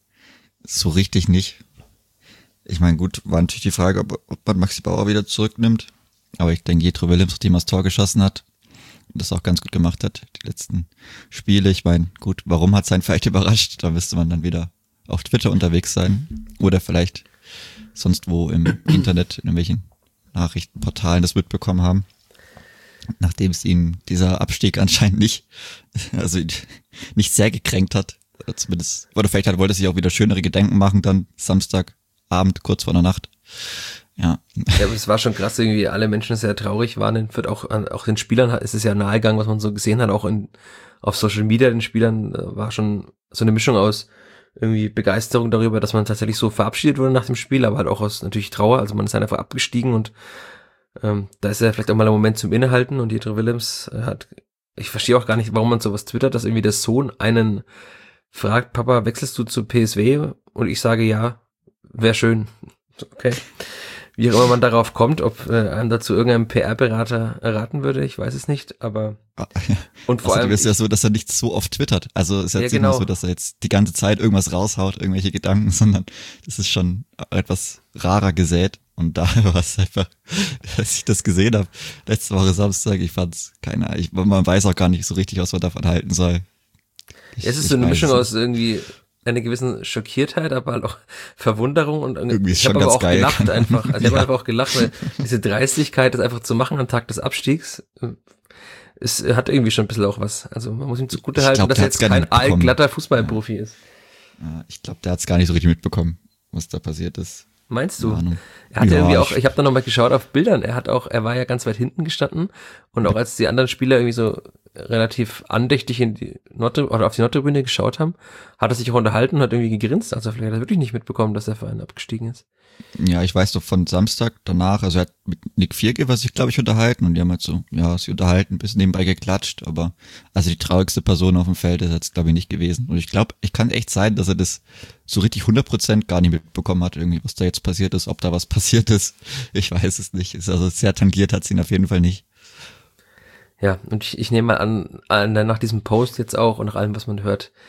so richtig nicht. Ich meine, gut, war natürlich die Frage, ob, ob man Maxi Bauer wieder zurücknimmt. Aber ich denke, Jetro Willems, nachdem er das Tor geschossen hat und das auch ganz gut gemacht hat, die letzten Spiele. Ich meine, gut, warum hat sein vielleicht überrascht? Da müsste man dann wieder auf Twitter unterwegs sein oder vielleicht sonst wo im Internet in irgendwelchen Nachrichtenportalen das mitbekommen haben, nachdem es ihn dieser Abstieg anscheinend nicht, also nicht sehr gekränkt hat, oder zumindest, oder vielleicht halt wollte er sich auch wieder schönere Gedanken machen, dann Samstagabend, kurz vor der Nacht. Ja. Ja, aber es war schon krass, irgendwie alle Menschen sehr traurig waren, wird auch, auch den Spielern ist es ja nahegegangen, was man so gesehen hat, auch in, auf Social Media den Spielern war schon so eine Mischung aus irgendwie Begeisterung darüber, dass man tatsächlich so verabschiedet wurde nach dem Spiel, aber halt auch aus natürlich Trauer, also man ist einfach abgestiegen und ähm, da ist ja vielleicht auch mal ein Moment zum Innehalten und Jetro Willems hat, ich verstehe auch gar nicht, warum man sowas twittert, dass irgendwie der Sohn einen fragt, Papa, wechselst du zu P S V? Und ich sage ja, wäre schön. Okay. Wie auch immer man darauf kommt, ob äh, einem dazu irgendein P R-Berater raten würde, ich weiß es nicht, aber und vor allem ist ja so, dass er nicht so oft twittert. Also es ist ja, jetzt genau. Nicht so, dass er jetzt die ganze Zeit irgendwas raushaut, irgendwelche Gedanken, sondern das ist schon etwas rarer gesät. Und da war es einfach, als ich das gesehen habe, letzte Woche Samstag, ich fand's keine Ahnung, man weiß auch gar nicht so richtig, was man davon halten soll. Ich, es ist so eine Mischung aus irgendwie einer gewissen Schockiertheit, aber halt auch Verwunderung und irgendwie ich habe aber auch geil. gelacht einfach. Also ich ja. habe einfach auch gelacht, weil diese Dreistigkeit, das einfach zu machen am Tag des Abstiegs, es hat irgendwie schon ein bisschen auch was. Also man muss ihm zugute halten, glaub, dass er jetzt kein allglatter Fußballprofi ja. ist. Ja, ich glaube, der hat es gar nicht so richtig mitbekommen, was da passiert ist. Meinst du? Er hat ja, irgendwie auch, ich habe da nochmal geschaut auf Bildern, er hat auch, er war ja ganz weit hinten gestanden und auch als die anderen Spieler irgendwie so relativ andächtig in die Nord- oder auf die Nordtribüne geschaut haben, hat er sich auch unterhalten und hat irgendwie gegrinst, also vielleicht hat er wirklich nicht mitbekommen, dass der Verein abgestiegen ist. Ja, ich weiß doch von Samstag danach, also er hat mit Nick Viergeber sich, glaube ich, unterhalten und die haben halt so, ja, sich unterhalten, ein bisschen nebenbei geklatscht, aber also die traurigste Person auf dem Feld ist jetzt, glaube ich, nicht gewesen. Und ich glaube, ich kann echt sein, dass er das so richtig hundert Prozent gar nicht mitbekommen hat, irgendwie, was da jetzt passiert ist, ob da was passiert ist. Ich weiß es nicht. Ist also sehr tangiert hat sie ihn auf jeden Fall nicht. Ja, und ich, ich nehme mal an, an, nach diesem Post jetzt auch und nach allem, was man hört,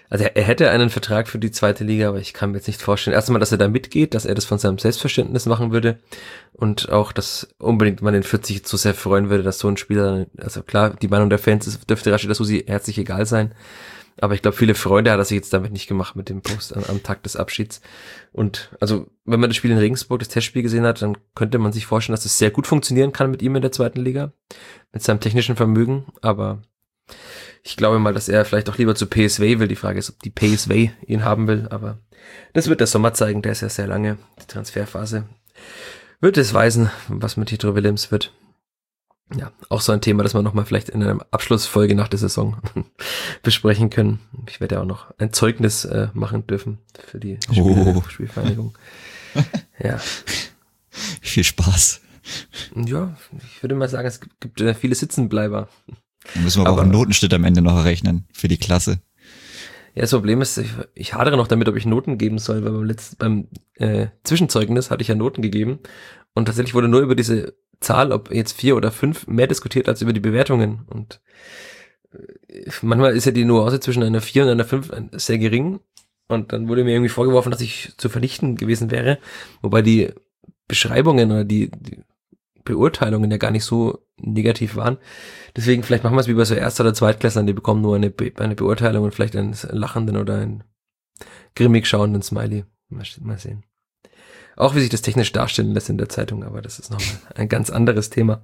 Also er, er hätte einen Vertrag für die zweite Liga, aber ich kann mir jetzt nicht vorstellen. Erstmal, dass er da mitgeht, dass er das von seinem Selbstverständnis machen würde und auch, dass unbedingt man den vierzig so sehr freuen würde, dass so ein Spieler, also klar, die Meinung der Fans ist, dürfte Rashida Susi herzlich egal sein, aber ich glaube, viele Freunde hat er sich jetzt damit nicht gemacht mit dem Post am, am Tag des Abschieds. Und also, wenn man das Spiel in Regensburg, das Testspiel gesehen hat, dann könnte man sich vorstellen, dass es sehr gut funktionieren kann mit ihm in der zweiten Liga, mit seinem technischen Vermögen, aber ich glaube mal, dass er vielleicht auch lieber zu P S V will. Die Frage ist, ob die P S V ihn haben will, aber das wird der Sommer zeigen, der ist ja sehr lange, die Transferphase. Wird es weisen, was mit Hydro Willems wird. Ja, auch so ein Thema, das wir nochmal vielleicht in einer Abschlussfolge nach der Saison besprechen können. Ich werde ja auch noch ein Zeugnis äh, machen dürfen für die Spiel- Oh. Spielvereinigung. Ja. Viel Spaß. Ja, ich würde mal sagen, es gibt, gibt äh, viele Sitzenbleiber. Dann müssen wir aber, aber auch einen Notenschnitt am Ende noch errechnen für die Klasse. Ja, das Problem ist, ich, ich hadere noch damit, ob ich Noten geben soll, weil beim letzten, beim äh, Zwischenzeugnis hatte ich ja Noten gegeben und tatsächlich wurde nur über diese Zahl, ob jetzt vier oder fünf, mehr diskutiert als über die Bewertungen. Und äh, manchmal ist ja die Nuance zwischen einer vier und einer fünf sehr gering. Und dann wurde mir irgendwie vorgeworfen, dass ich zu vernichten gewesen wäre. Wobei die Beschreibungen oder die, die Beurteilungen ja gar nicht so negativ waren. Deswegen vielleicht machen wir es wie bei so Erster- oder Zweitklässlern, die bekommen nur eine, Be- eine Beurteilung und vielleicht einen lachenden oder einen grimmig schauenden Smiley. Mal, mal sehen. Auch wie sich das technisch darstellen lässt in der Zeitung, aber das ist nochmal ein ganz anderes Thema.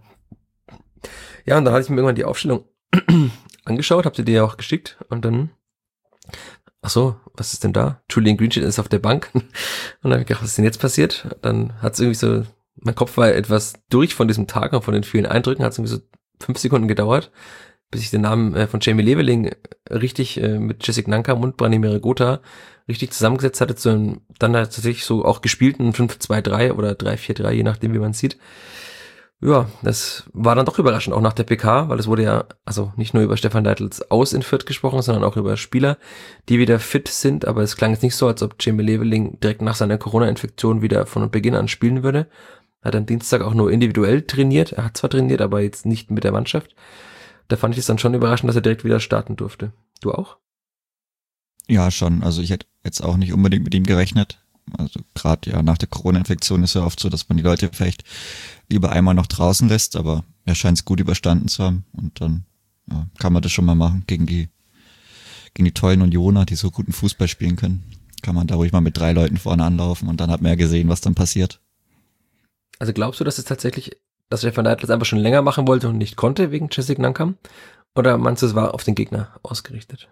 Ja, und dann hatte ich mir irgendwann die Aufstellung angeschaut, hab sie dir ja auch geschickt und dann, ach so, was ist denn da? Julian Greenshit ist auf der Bank und dann habe ich gedacht, was ist denn jetzt passiert? Dann hat es irgendwie so, mein Kopf war etwas durch von diesem Tag und von den vielen Eindrücken, hat es irgendwie so fünf Sekunden gedauert, bis ich den Namen äh, von Jamie Leveling richtig äh, mit Jessica Nanka und Branimir Gotha richtig zusammengesetzt hatte, zu einem dann halt tatsächlich so auch gespielten fünf zwei drei oder drei vier drei, je nachdem wie man sieht. Ja, das war dann doch überraschend, auch nach der P K, weil es wurde ja also nicht nur über Stefan Leitls Aus in Fürth gesprochen, sondern auch über Spieler, die wieder fit sind, aber es klang jetzt nicht so, als ob Jamie Leveling direkt nach seiner Corona-Infektion wieder von Beginn an spielen würde. Er hat am Dienstag auch nur individuell trainiert, er hat zwar trainiert, aber jetzt nicht mit der Mannschaft. Da fand ich es dann schon überraschend, dass er direkt wieder starten durfte. Du auch? Ja, schon. Also ich hätte jetzt auch nicht unbedingt mit ihm gerechnet. Also gerade ja nach der Corona-Infektion ist ja oft so, dass man die Leute vielleicht lieber einmal noch draußen lässt, aber er scheint es gut überstanden zu haben und dann ja, kann man das schon mal machen gegen die gegen die tollen Unioner, die so guten Fußball spielen können. Kann man da ruhig mal mit drei Leuten vorne anlaufen und dann hat man ja gesehen, was dann passiert. Also glaubst du, dass es tatsächlich, dass Stefan Leitl das einfach schon länger machen wollte und nicht konnte wegen Jessica Nankam? Oder meinst du, es war auf den Gegner ausgerichtet?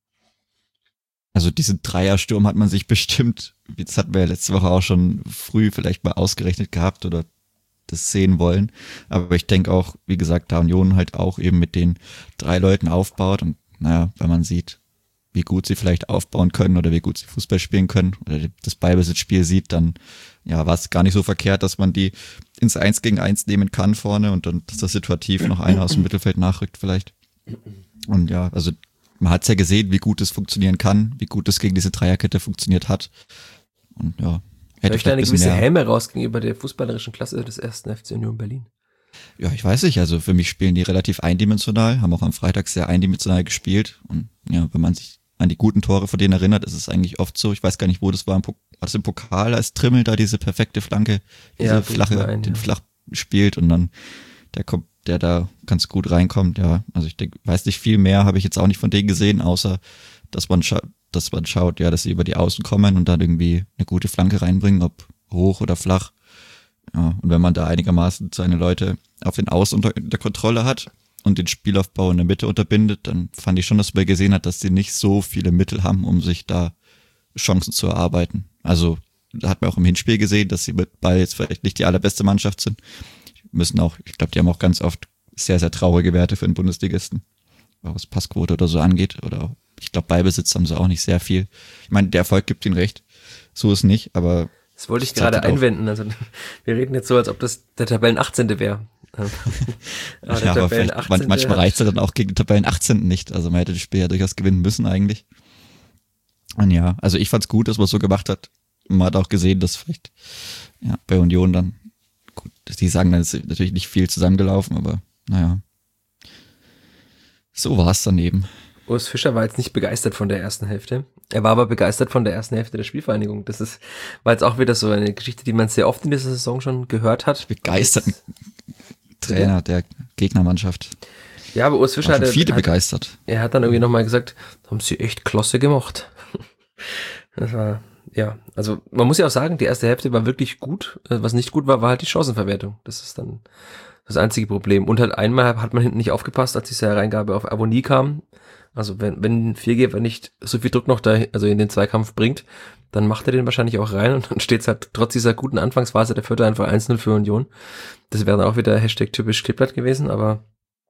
Also diesen Dreiersturm hat man sich bestimmt, das hatten wir ja letzte Woche auch schon früh vielleicht mal ausgerechnet gehabt oder das sehen wollen. Aber ich denke auch, wie gesagt, da Union halt auch eben mit den drei Leuten aufbaut und naja, wenn man sieht, wie gut sie vielleicht aufbauen können oder wie gut sie Fußball spielen können oder das Ballbesitzspiel sieht, dann ja, war es gar nicht so verkehrt, dass man die ins Eins gegen Eins nehmen kann vorne und dann, dass das situativ noch einer aus dem Mittelfeld nachrückt vielleicht. Und ja, also man hat es ja gesehen, wie gut es funktionieren kann, wie gut es gegen diese Dreierkette funktioniert hat. Und ja, hätte ich vielleicht eine ein bisschen gewisse mehr. Häme raus gegenüber der fußballerischen Klasse des ersten F C Union Berlin. Ja, ich weiß nicht, also für mich spielen die relativ eindimensional, haben auch am Freitag sehr eindimensional gespielt und ja, wenn man sich an die guten Tore von denen erinnert, ist es eigentlich oft so, ich weiß gar nicht, wo das war, im Pok- war das im Pokal, als Trimmel da diese perfekte Flanke, diese Ja, flache, ein, den ja. flach spielt und dann der kommt, der da ganz gut reinkommt, ja, also ich denke, weiß nicht, viel mehr habe ich jetzt auch nicht von denen gesehen, außer, dass man schaut, dass man schaut, ja, dass sie über die Außen kommen und dann irgendwie eine gute Flanke reinbringen, ob hoch oder flach. Ja, und wenn man da einigermaßen seine Leute auf den Außen unter, unter Kontrolle hat und den Spielaufbau in der Mitte unterbindet, dann fand ich schon, dass man gesehen hat, dass sie nicht so viele Mittel haben, um sich da Chancen zu erarbeiten. Also da hat man auch im Hinspiel gesehen, dass sie mit Ball jetzt vielleicht nicht die allerbeste Mannschaft sind. Müssen auch, ich glaube, die haben auch ganz oft sehr, sehr traurige Werte für einen Bundesligisten, was Passquote oder so angeht. Oder ich glaube, Ballbesitz haben sie auch nicht sehr viel. Ich meine, der Erfolg gibt ihnen recht. So ist nicht, aber Das wollte ich das zeigt gerade halt auch- einwenden. Also wir reden jetzt so, als ob das der Tabellen achtzehnte wäre. Aber der ja, aber Tabellen vielleicht, achtzehnte manchmal hat- reicht es dann auch gegen den Tabellen achtzehnten nicht. Also man hätte das Spiel ja durchaus gewinnen müssen eigentlich. Und ja, also ich fand's gut, dass man es so gemacht hat. Man hat auch gesehen, dass vielleicht ja, bei Union dann, gut, die sagen, dann ist natürlich nicht viel zusammengelaufen, aber naja. So war es dann eben. Urs Fischer war jetzt nicht begeistert von der ersten Hälfte. Er war aber begeistert von der ersten Hälfte der Spielvereinigung. Das ist, war jetzt auch wieder so eine Geschichte, die man sehr oft in dieser Saison schon gehört hat. Begeisterten Trainer der Gegnermannschaft. Ja, aber Urs Fischer hat viele hat, begeistert. Er hat dann irgendwie nochmal gesagt, haben sie echt klasse gemacht. Das war, ja, also man muss ja auch sagen, die erste Hälfte war wirklich gut. Was nicht gut war, war halt die Chancenverwertung. Das ist dann das einzige Problem. Und halt einmal hat man hinten nicht aufgepasst, als diese Hereingabe auf Avonie kam. Also wenn, wenn Viergeber nicht so viel Druck noch da, also in den Zweikampf bringt, dann macht er den wahrscheinlich auch rein und dann steht es halt trotz dieser guten Anfangsphase der Vierter einfach eins null für Union. Das wäre dann auch wieder Hashtag typisch Kleeblatt gewesen, aber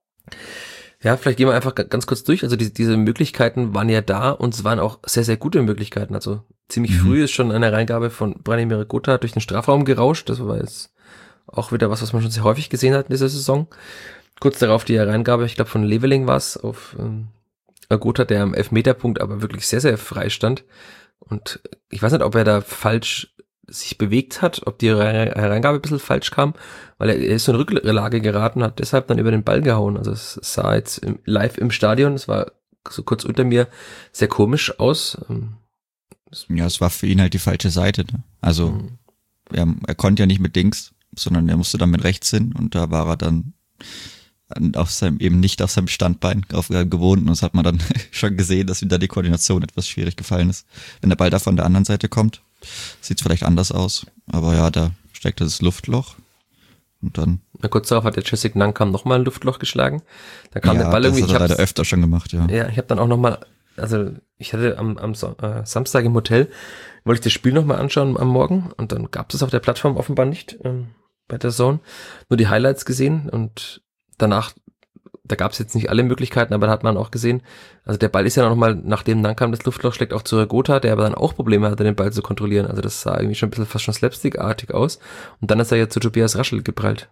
ja, vielleicht gehen wir einfach ganz kurz durch. Also die, diese Möglichkeiten waren ja da und es waren auch sehr, sehr gute Möglichkeiten. Also ziemlich mhm. früh ist schon eine Reingabe von Branimir Gotha durch den Strafraum gerauscht. Das war jetzt auch wieder was, was man schon sehr häufig gesehen hat in dieser Saison. Kurz darauf die Reingabe, ich glaube von Leveling war es, auf ähm, Gotha, der am Elfmeterpunkt aber wirklich sehr, sehr frei stand. Und ich weiß nicht, ob er da falsch sich bewegt hat, ob die Hereingabe ein bisschen falsch kam, weil er, er ist so in Rücklage geraten, hat deshalb dann über den Ball gehauen. Also es sah jetzt im, live im Stadion, es war so kurz unter mir, sehr komisch aus. Ja, es war für ihn halt die falsche Seite. Ne? Also mhm. er, er konnte ja nicht mit links, sondern er musste dann mit rechts hin und da war er dann auf seinem, eben nicht auf seinem Standbein auf gewohnt und das hat man dann schon gesehen, dass ihm da die Koordination etwas schwierig gefallen ist. Wenn der Ball da von der anderen Seite kommt, sieht es vielleicht anders aus, aber ja, da steckt das Luftloch und dann... Na, kurz darauf hat der Jessic Nankam nochmal ein Luftloch geschlagen, da kam ja, der Ball irgendwie... das hat er leider öfter schon gemacht, ja. Ja, ich habe dann auch nochmal, also ich hatte am, am äh, Samstag im Hotel, wollte ich das Spiel nochmal anschauen am Morgen und dann gab es auf der Plattform offenbar nicht, ähm, bei der Zone, nur die Highlights gesehen und danach, da gab es jetzt nicht alle Möglichkeiten, aber da hat man auch gesehen, also der Ball ist ja noch mal, nachdem Nankam das Luftloch schlägt, auch zu Gotha, der aber dann auch Probleme hatte, den Ball zu kontrollieren. Also das sah irgendwie schon ein bisschen fast schon slapstickartig aus. Und dann ist er ja zu Tobias Raschel geprallt.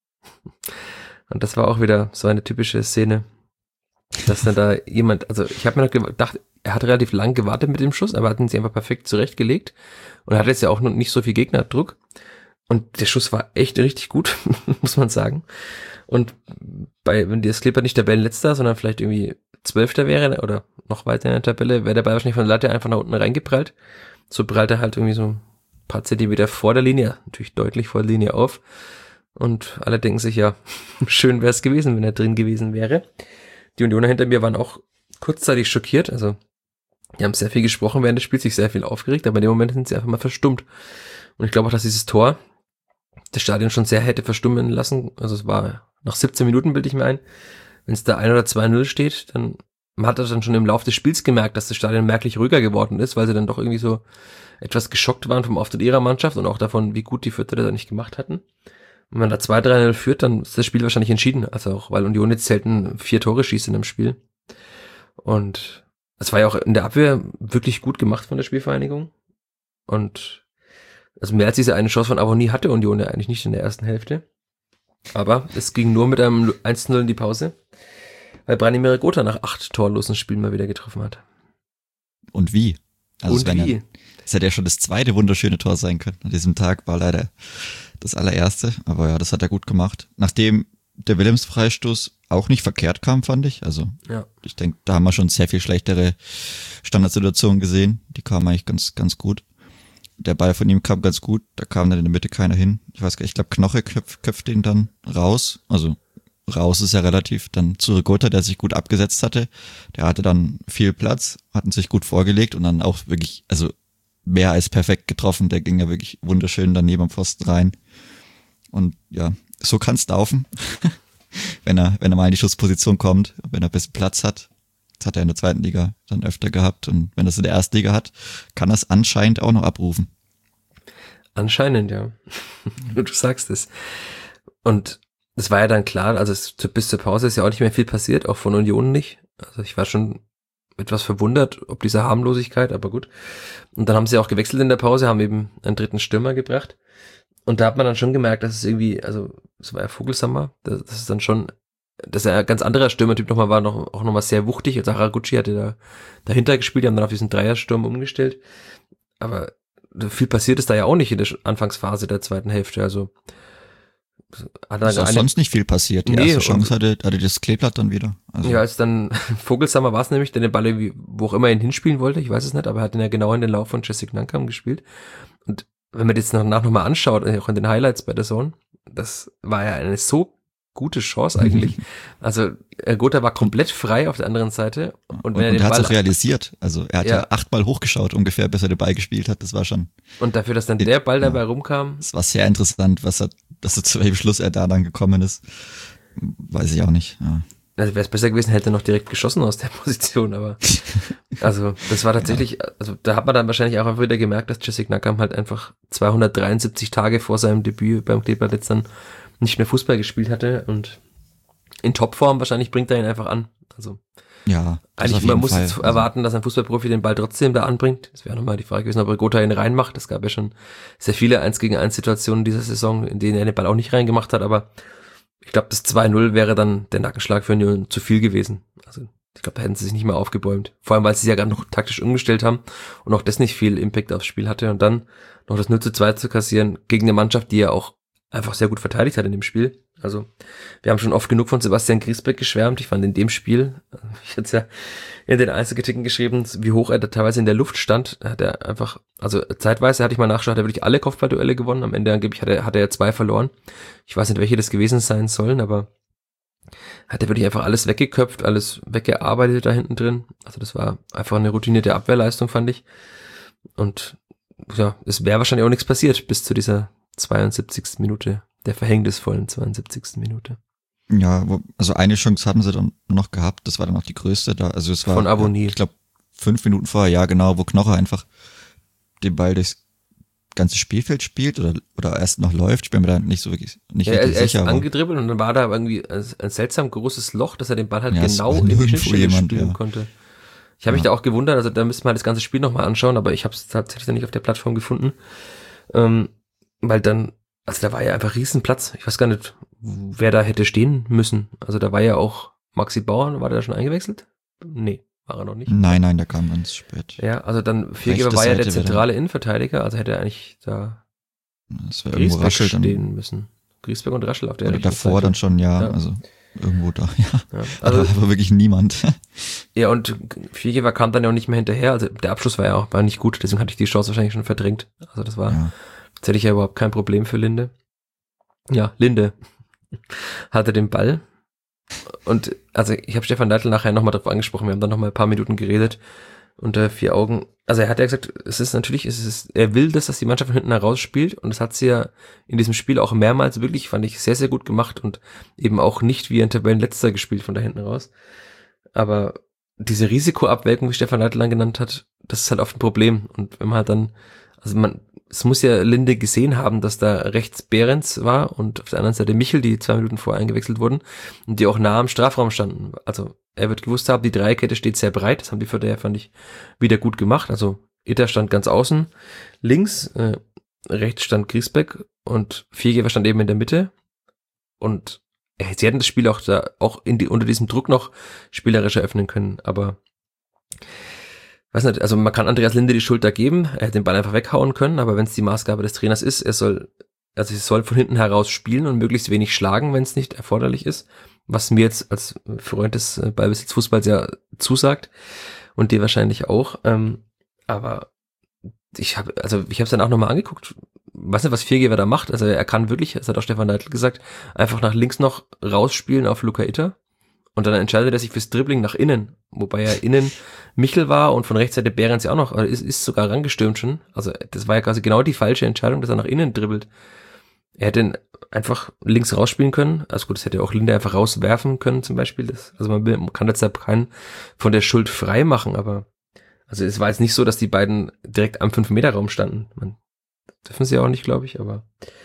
Und das war auch wieder so eine typische Szene, dass dann da jemand, also ich habe mir noch gedacht, er hat relativ lang gewartet mit dem Schuss, aber hat ihn sich einfach perfekt zurechtgelegt und er hat jetzt ja auch noch nicht so viel Gegnerdruck. Und der Schuss war echt richtig gut, muss man sagen. Und bei, wenn das Kleeblatt nicht Tabellenletzter, sondern vielleicht irgendwie Zwölfter wäre oder noch weiter in der Tabelle, wäre der Ball wahrscheinlich von der Latte einfach nach unten reingeprallt. So prallt er halt irgendwie so ein paar Zentimeter vor der Linie, natürlich deutlich vor der Linie auf. Und alle denken sich, ja, schön wäre es gewesen, wenn er drin gewesen wäre. Die Unioner hinter mir waren auch kurzzeitig schockiert. Also die haben sehr viel gesprochen während des Spiels, sich sehr viel aufgeregt, aber in dem Moment sind sie einfach mal verstummt. Und ich glaube auch, dass dieses Tor das Stadion schon sehr hätte verstummen lassen. Also es war nach siebzehn Minuten, bilde ich mir ein. Wenn es da ein oder zwei null steht, dann man hat das dann schon im Laufe des Spiels gemerkt, dass das Stadion merklich ruhiger geworden ist, weil sie dann doch irgendwie so etwas geschockt waren vom Auftritt ihrer Mannschaft und auch davon, wie gut die Vierter das nicht gemacht hatten. Wenn man da zwei drei null führt, dann ist das Spiel wahrscheinlich entschieden. Also auch, weil Union jetzt selten vier Tore schießt in einem Spiel. Und es war ja auch in der Abwehr wirklich gut gemacht von der Spielvereinigung. Und also mehr als diese eine Chance von Avonie hatte Union ja eigentlich nicht in der ersten Hälfte. Aber es ging nur mit einem eins zu null in die Pause, weil Branimir Gotha nach acht torlosen Spielen mal wieder getroffen hat. Und wie? Also Und wie? Ja, das hätte ja schon das zweite wunderschöne Tor sein können. An diesem Tag war leider das allererste, aber ja, das hat er gut gemacht. Nachdem der Willems-Freistoß auch nicht verkehrt kam, fand ich. Also ja. Ich denke, da haben wir schon sehr viel schlechtere Standardsituationen gesehen. Die kamen eigentlich ganz, ganz gut. Der Ball von ihm kam ganz gut, da kam dann in der Mitte keiner hin. Ich weiß gar nicht, ich glaube Knoche köpft, köpft ihn dann raus. Also raus ist ja relativ. Dann zu Gotha, der sich gut abgesetzt hatte. Der hatte dann viel Platz, hatten sich gut vorgelegt und dann auch wirklich, also mehr als perfekt getroffen. Der ging ja wirklich wunderschön daneben am Pfosten rein. Und ja, so kann's laufen, wenn er, wenn er mal in die Schussposition kommt, wenn er ein bisschen Platz hat. Das hat er in der zweiten Liga dann öfter gehabt. Und wenn er es in der ersten Liga hat, kann er es anscheinend auch noch abrufen. Anscheinend, ja. Du sagst es. Und es war ja dann klar, also es, bis zur Pause ist ja auch nicht mehr viel passiert, auch von Union nicht. Also ich war schon etwas verwundert, ob dieser Harmlosigkeit, aber gut. Und dann haben sie auch gewechselt in der Pause, haben eben einen dritten Stürmer gebracht. Und da hat man dann schon gemerkt, dass es irgendwie, also es war ja Vogelsammer, das, das ist dann schon, dass er ein ganz anderer Stürmertyp nochmal war, noch, auch nochmal sehr wuchtig. Also Haraguchi hatte da dahinter gespielt, die haben dann auf diesen Dreiersturm umgestellt. Aber viel passiert ist da ja auch nicht in der Anfangsphase der zweiten Hälfte. Also hat ist auch eine, sonst nicht viel passiert. Die nee, erste Chance hatte, hatte das Kleeblatt dann wieder. Also. Ja, als dann Vogelsammer war es nämlich, der den Ball irgendwie, wo auch immer ihn hinspielen wollte, ich weiß es nicht, aber er hat ihn ja genau in den Lauf von Jessica Nankam gespielt. Und wenn man das danach nochmal anschaut, auch in den Highlights bei der Zone, das war ja eine so gute Chance eigentlich. Also Gotha war komplett frei auf der anderen Seite. Und, und, wenn er, und den er hat Ball es auch realisiert. Also er hat ja. ja achtmal hochgeschaut ungefähr, bis er den Ball gespielt hat. Das war schon. Und dafür, dass dann der Ball ja. dabei rumkam. Es war sehr interessant, was er, dass er zu welchem Schluss er da dann gekommen ist. Weiß ich auch nicht. Ja. Also wäre es besser gewesen, hätte er noch direkt geschossen aus der Position, aber also das war tatsächlich, ja. also da hat man dann wahrscheinlich auch wieder gemerkt, dass Jessica Nankam halt einfach zweihundertdreiundsiebzig Tage vor seinem Debüt beim Kleeblatt jetzt dann nicht mehr Fußball gespielt hatte und in Topform wahrscheinlich bringt er ihn einfach an. Also ja, eigentlich man muss jetzt erwarten, dass ein Fußballprofi den Ball trotzdem da anbringt. Das wäre nochmal die Frage gewesen, ob er Gotha ihn reinmacht. Es gab ja schon sehr viele eins gegen eins Situationen dieser Saison, in denen er den Ball auch nicht reingemacht hat, aber ich glaube, das zwei null wäre dann der Nackenschlag für Union zu viel gewesen. Also ich glaube, da hätten sie sich nicht mehr aufgebäumt. Vor allem, weil sie ja gerade noch taktisch umgestellt haben und auch das nicht viel Impact aufs Spiel hatte. Und dann noch das null zu zwei zu kassieren gegen eine Mannschaft, die ja auch einfach sehr gut verteidigt hat in dem Spiel. Also wir haben schon oft genug von Sebastian Griesbeck geschwärmt. Ich fand in dem Spiel, ich hatte es ja in den Einzelkritiken geschrieben, wie hoch er da teilweise in der Luft stand. Hat er einfach, also zeitweise hatte ich mal nachgeschaut, hat er wirklich alle Kopfballduelle gewonnen. Am Ende angeblich hat er, hat er ja zwei verloren. Ich weiß nicht, welche das gewesen sein sollen, aber hat er wirklich einfach alles weggeköpft, alles weggearbeitet da hinten drin. Also das war einfach eine routinierte Abwehrleistung, fand ich. Und ja, es wäre wahrscheinlich auch nichts passiert bis zu dieser zweiundsiebzigsten Minute, der verhängnisvollen zweiundsiebzigsten Minute. Ja, wo, also eine Chance hatten sie dann noch gehabt, das war dann auch die größte da. Also es war, von Abonnie. Ich glaube, fünf Minuten vorher, ja genau, wo Knoche einfach den Ball durchs ganze Spielfeld spielt oder oder erst noch läuft. Ich bin mir da nicht so wirklich nicht ja, wirklich er, er sicher. Er ist angedribbelt und dann war da irgendwie ein, ein seltsam großes Loch, dass er den Ball halt ja, genau in die Schnittstelle spielen ja. konnte. Ich habe ja. mich da auch gewundert, also da müsste man halt das ganze Spiel nochmal anschauen, aber ich habe es tatsächlich dann nicht auf der Plattform gefunden. Ähm, weil dann, also da war ja einfach Riesenplatz. Ich weiß gar nicht, wer da hätte stehen müssen. Also da war ja auch Maxi Bauer, war der da schon eingewechselt? Nee, war er noch nicht. Nein, nein, der kam ganz spät. Ja, also dann Viergeber war ja der zentrale Innenverteidiger, also hätte er eigentlich da Griesbeck stehen dann. müssen. Griesbeck und Raschel auf der Oder davor Seite. Dann schon, ja, ja, also irgendwo da, ja. ja also da war wirklich niemand. Ja, und Viergeber kam dann ja auch nicht mehr hinterher, also der Abschluss war ja auch war nicht gut, deswegen hatte ich die Chance wahrscheinlich schon verdrängt. Also das war ja. tatsächlich ja überhaupt kein Problem für Linde. Ja, Linde hatte den Ball. Und also ich habe Stefan Neidl nachher nochmal drauf angesprochen, wir haben dann nochmal ein paar Minuten geredet unter vier Augen. Also er hat ja gesagt, es ist natürlich, es ist, er will das, dass die Mannschaft von hinten heraus spielt und das hat sie ja in diesem Spiel auch mehrmals wirklich, fand ich, sehr, sehr gut gemacht und eben auch nicht wie ein Tabellenletzter gespielt von da hinten raus. Aber diese Risikoabwägung, wie Stefan Neidl dann genannt hat, das ist halt oft ein Problem und wenn man halt dann, also man, es muss ja Linde gesehen haben, dass da rechts Behrens war und auf der anderen Seite Michel, die zwei Minuten vorher eingewechselt wurden und die auch nah am Strafraum standen. Also er wird gewusst haben, die Dreierkette steht sehr breit. Das haben die Vierter ja, fand ich, wieder gut gemacht. Also Itter stand ganz außen links, äh, rechts stand Griesbeck und Viergeber stand eben in der Mitte. Und äh, sie hätten das Spiel auch da auch in die, unter diesem Druck noch spielerisch eröffnen können. Aber weiß nicht, also man kann Andreas Linde die Schuld da geben, er hätte den Ball einfach weghauen können, aber wenn es die Maßgabe des Trainers ist, er soll, also es soll von hinten heraus spielen und möglichst wenig schlagen, wenn es nicht erforderlich ist, was mir jetzt als Freund des Ballbesitzfußballs ja zusagt und dir wahrscheinlich auch, ähm, aber ich habe, also ich habe es dann auch nochmal angeguckt, weiß nicht, was Viergeber da macht, also er kann wirklich, das hat auch Stefan Neidl gesagt, einfach nach links noch rausspielen auf Luca Itter. Und dann entscheidet er sich fürs Dribbling nach innen, wobei er innen Michel war und von rechts Seite Behrens ja auch noch, ist, ist sogar rangestürmt schon. Also das war ja quasi genau die falsche Entscheidung, dass er nach innen dribbelt. Er hätte ihn einfach links rausspielen können. Also gut, das hätte auch Linde einfach rauswerfen können zum Beispiel. Das, also man, will, man kann deshalb keinen von der Schuld frei machen, aber also es war jetzt nicht so, dass die beiden direkt am fünf Meter Raum standen. Man dürfen sie auch nicht, glaube ich, aber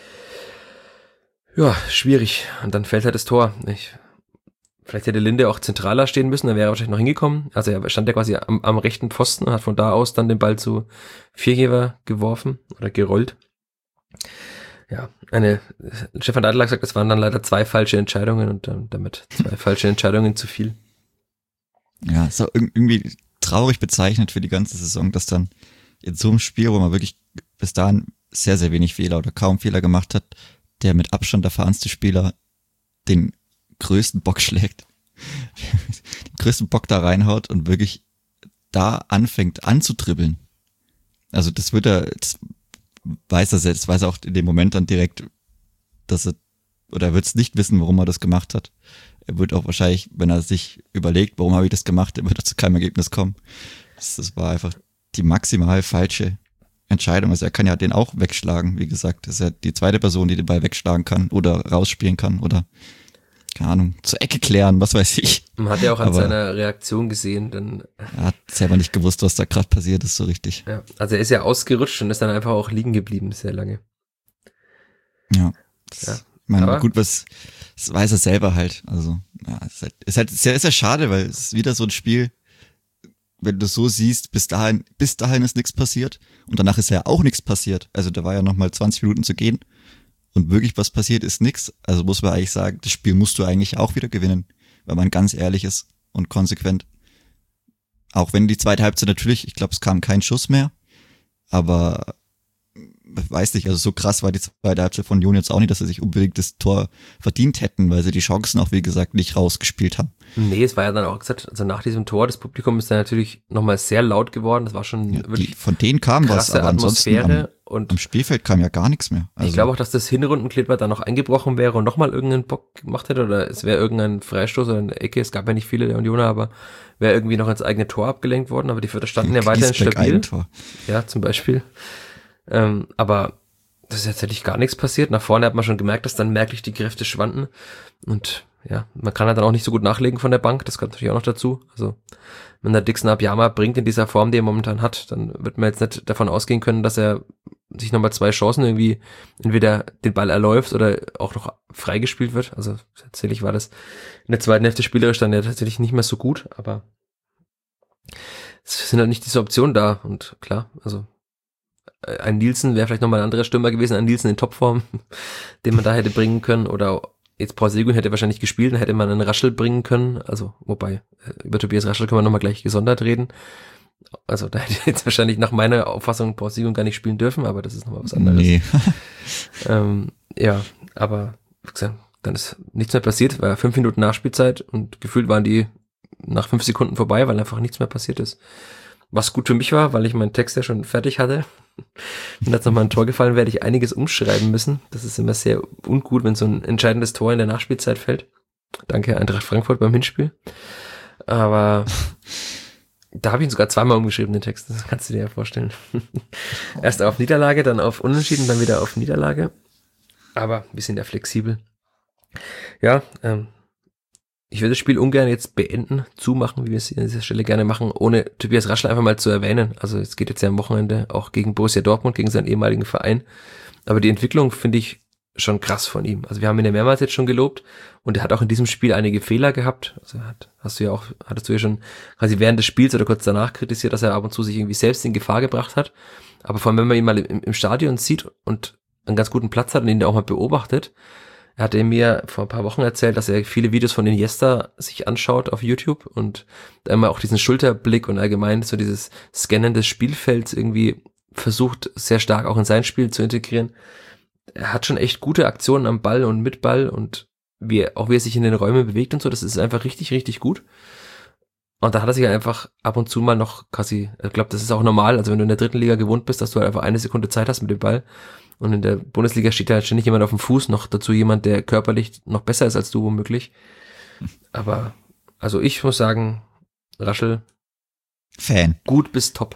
ja, schwierig. Und dann fällt halt das Tor. Ich Vielleicht hätte Linde auch zentraler stehen müssen, dann wäre er wahrscheinlich noch hingekommen. Also er stand ja quasi am, am rechten Pfosten und hat von da aus dann den Ball zu Viergeber geworfen oder gerollt. Ja, eine, Stefan Neidl hat gesagt, das waren dann leider zwei falsche Entscheidungen und ähm, damit zwei falsche Entscheidungen zu viel. Ja, ist auch irgendwie traurig bezeichnet für die ganze Saison, dass dann in so einem Spiel, wo man wirklich bis dahin sehr, sehr wenig Fehler oder kaum Fehler gemacht hat, der mit Abstand erfahrenste Spieler den größten Bock schlägt, den größten Bock da reinhaut und wirklich da anfängt anzudribbeln. Also das wird er, das weiß er selbst, weiß er auch in dem Moment dann direkt, dass er, oder er wird es nicht wissen, warum er das gemacht hat. Er wird auch wahrscheinlich, wenn er sich überlegt, warum habe ich das gemacht, er wird zu keinem Ergebnis kommen. Das, das war einfach die maximal falsche Entscheidung. Also er kann ja den auch wegschlagen, wie gesagt. Das ist ja die zweite Person, die den Ball wegschlagen kann oder rausspielen kann oder, keine Ahnung, zur Ecke klären, was weiß ich. Man hat ja auch an Aber seiner Reaktion gesehen, dann. Er hat selber nicht gewusst, was da gerade passiert ist, so richtig. Ja, also er ist ja ausgerutscht und ist dann einfach auch liegen geblieben, sehr lange. Ja. Das, Ja. Ich meine, Aber gut, was, das weiß er selber halt. Also, ja, ist halt, ist halt sehr, ist ja schade, weil es ist wieder so ein Spiel, wenn du so siehst, bis dahin, bis dahin ist nichts passiert und danach ist ja auch nichts passiert. Also da war ja nochmal zwanzig Minuten zu gehen und wirklich was passiert ist nichts. Also muss man eigentlich sagen, das Spiel musst du eigentlich auch wieder gewinnen, wenn man ganz ehrlich ist und konsequent. Auch wenn die zweite Halbzeit natürlich, ich glaube, es kam kein Schuss mehr, aber weiß nicht, also so krass war die zweite Halbzeit von Union jetzt auch nicht, dass sie sich unbedingt das Tor verdient hätten, weil sie die Chancen auch, wie gesagt, nicht rausgespielt haben. Nee, es war ja dann auch gesagt, also nach diesem Tor, das Publikum ist dann natürlich nochmal sehr laut geworden, das war schon Ja, wirklich die, von denen kam was, krasse aber ansonsten Atmosphäre am, und am Spielfeld kam ja gar nichts mehr. Also, ich glaube auch, dass das Hinrundenkleber dann noch eingebrochen wäre und nochmal irgendeinen Bock gemacht hätte oder es wäre irgendein Freistoß oder eine Ecke, es gab ja nicht viele der Unioner, aber wäre irgendwie noch ins eigene Tor abgelenkt worden, aber die Vierter standen ja weiterhin stabil. Eigentor. Ja, zum Beispiel. Ähm, aber das ist tatsächlich gar nichts passiert. Nach vorne hat man schon gemerkt, dass dann merklich die Kräfte schwanden. Und ja, man kann halt dann auch nicht so gut nachlegen von der Bank. Das kommt natürlich auch noch dazu. Also wenn der Dixon Abiyama bringt in dieser Form, die er momentan hat, dann wird man jetzt nicht davon ausgehen können, dass er sich nochmal zwei Chancen irgendwie entweder den Ball erläuft oder auch noch freigespielt wird. Also tatsächlich war das in der zweiten Hälfte spielerisch dann ja tatsächlich nicht mehr so gut. Aber es sind halt nicht diese Optionen da. Und klar, also ein Nielsen wäre vielleicht nochmal ein anderer Stürmer gewesen, ein Nielsen in Topform, den man da hätte bringen können, oder jetzt Paul Seguin hätte wahrscheinlich gespielt, dann hätte man einen Raschel bringen können, also wobei, über Tobias Raschel können wir nochmal gleich gesondert reden, also da hätte jetzt wahrscheinlich nach meiner Auffassung Paul Seguin gar nicht spielen dürfen, aber das ist nochmal was anderes. Nee. ähm, ja, aber wie gesagt, dann ist nichts mehr passiert, war fünf Minuten Nachspielzeit und gefühlt waren die nach fünf Sekunden vorbei, weil einfach nichts mehr passiert ist. Was gut für mich war, weil ich meinen Text ja schon fertig hatte. Wenn jetzt nochmal ein Tor gefallen, werde ich einiges umschreiben müssen. Das ist immer sehr ungut, wenn so ein entscheidendes Tor in der Nachspielzeit fällt. Danke Eintracht Frankfurt beim Hinspiel. Aber da habe ich ihn sogar zweimal umgeschrieben, den Text. Das kannst du dir ja vorstellen. Erst auf Niederlage, dann auf Unentschieden, dann wieder auf Niederlage. Aber wir sind ja flexibel. Ja, ähm, ich würde das Spiel ungern jetzt beenden, zumachen, wie wir es hier an dieser Stelle gerne machen, ohne Tobias Raschel einfach mal zu erwähnen. Also es geht jetzt ja am Wochenende auch gegen Borussia Dortmund, gegen seinen ehemaligen Verein. Aber die Entwicklung finde ich schon krass von ihm. Also wir haben ihn ja mehrmals jetzt schon gelobt und er hat auch in diesem Spiel einige Fehler gehabt. Also hat, hast du ja auch, hattest du ja schon quasi während des Spiels oder kurz danach kritisiert, dass er ab und zu sich irgendwie selbst in Gefahr gebracht hat. Aber vor allem, wenn man ihn mal im, im Stadion sieht und einen ganz guten Platz hat und ihn auch mal beobachtet, er hatte mir vor ein paar Wochen erzählt, dass er viele Videos von Iniesta sich anschaut auf YouTube und immer auch diesen Schulterblick und allgemein so dieses Scannen des Spielfelds irgendwie versucht, sehr stark auch in sein Spiel zu integrieren. Er hat schon echt gute Aktionen am Ball und mit Ball und wie er, auch wie er sich in den Räumen bewegt und so, das ist einfach richtig, richtig gut. Und da hat er sich einfach ab und zu mal noch quasi, ich glaube, das ist auch normal, also wenn du in der dritten Liga gewohnt bist, dass du halt einfach eine Sekunde Zeit hast mit dem Ball. Und in der Bundesliga steht da halt ständig jemand auf dem Fuß, noch dazu jemand, der körperlich noch besser ist als du womöglich. Aber, also ich muss sagen, Raschel. Fan. Gut bis top.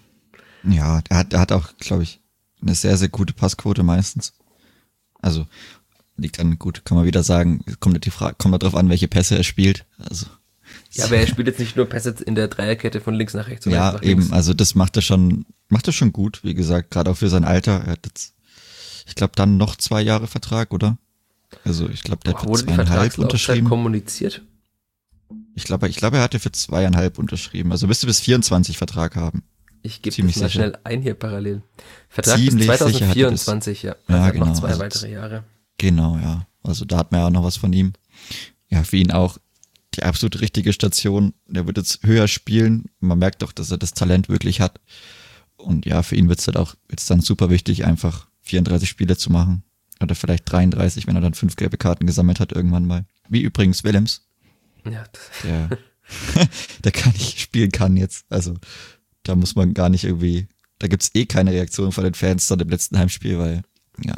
Ja, der hat, der hat auch, glaube ich, eine sehr, sehr gute Passquote meistens. Also, liegt dann gut, kann man wieder sagen, kommt die Frage, kommt darauf an, welche Pässe er spielt. Also. Ja, aber er spielt jetzt nicht nur Pässe in der Dreierkette von links nach rechts. Ja, nach eben, links. also das macht er schon, macht er schon gut, wie gesagt, gerade auch für sein Alter. Er hat jetzt, ich glaube, dann noch zwei Jahre Vertrag, oder? Also ich glaube, der hat für zweieinhalb unterschrieben. Kommuniziert? Ich glaube, ich glaube, er hatte für zweieinhalb unterschrieben. Also müsste bis vierundzwanzig Vertrag haben. Ich gebe das mal sicher. Schnell ein hier parallel. Vertrag Ziemlich bis zwanzig vierundzwanzig, ja. Also ja, genau. Noch zwei weitere Jahre. Genau, ja. Also da hat man ja auch noch was von ihm. Ja, für ihn auch die absolut richtige Station. Der wird jetzt höher spielen. Man merkt doch, dass er das Talent wirklich hat. Und ja, für ihn wird's halt auch jetzt dann super wichtig, einfach vierunddreißig Spiele zu machen. Oder vielleicht dreiunddreißig, wenn er dann fünf gelbe Karten gesammelt hat irgendwann mal. Wie übrigens Willems. Ja, das Der, der gar nicht spielen kann jetzt. Also da muss man gar nicht irgendwie, da gibt's eh keine Reaktion von den Fans dann im letzten Heimspiel, weil, ja,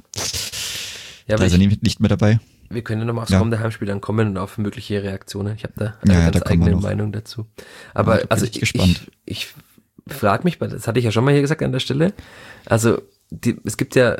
ja, da ist er nicht, nicht mehr dabei. Wir können ja nochmal aufs Ja. kommende Heimspiel dann kommen und auf mögliche Reaktionen. Ich habe da Ja, eine ja, ganz da kommen wir eigene noch. Meinung dazu. Aber Ja, da bin also ich ich, gespannt. ich, ich frage mich, weil das hatte ich ja schon mal hier gesagt an der Stelle. Also die, es gibt ja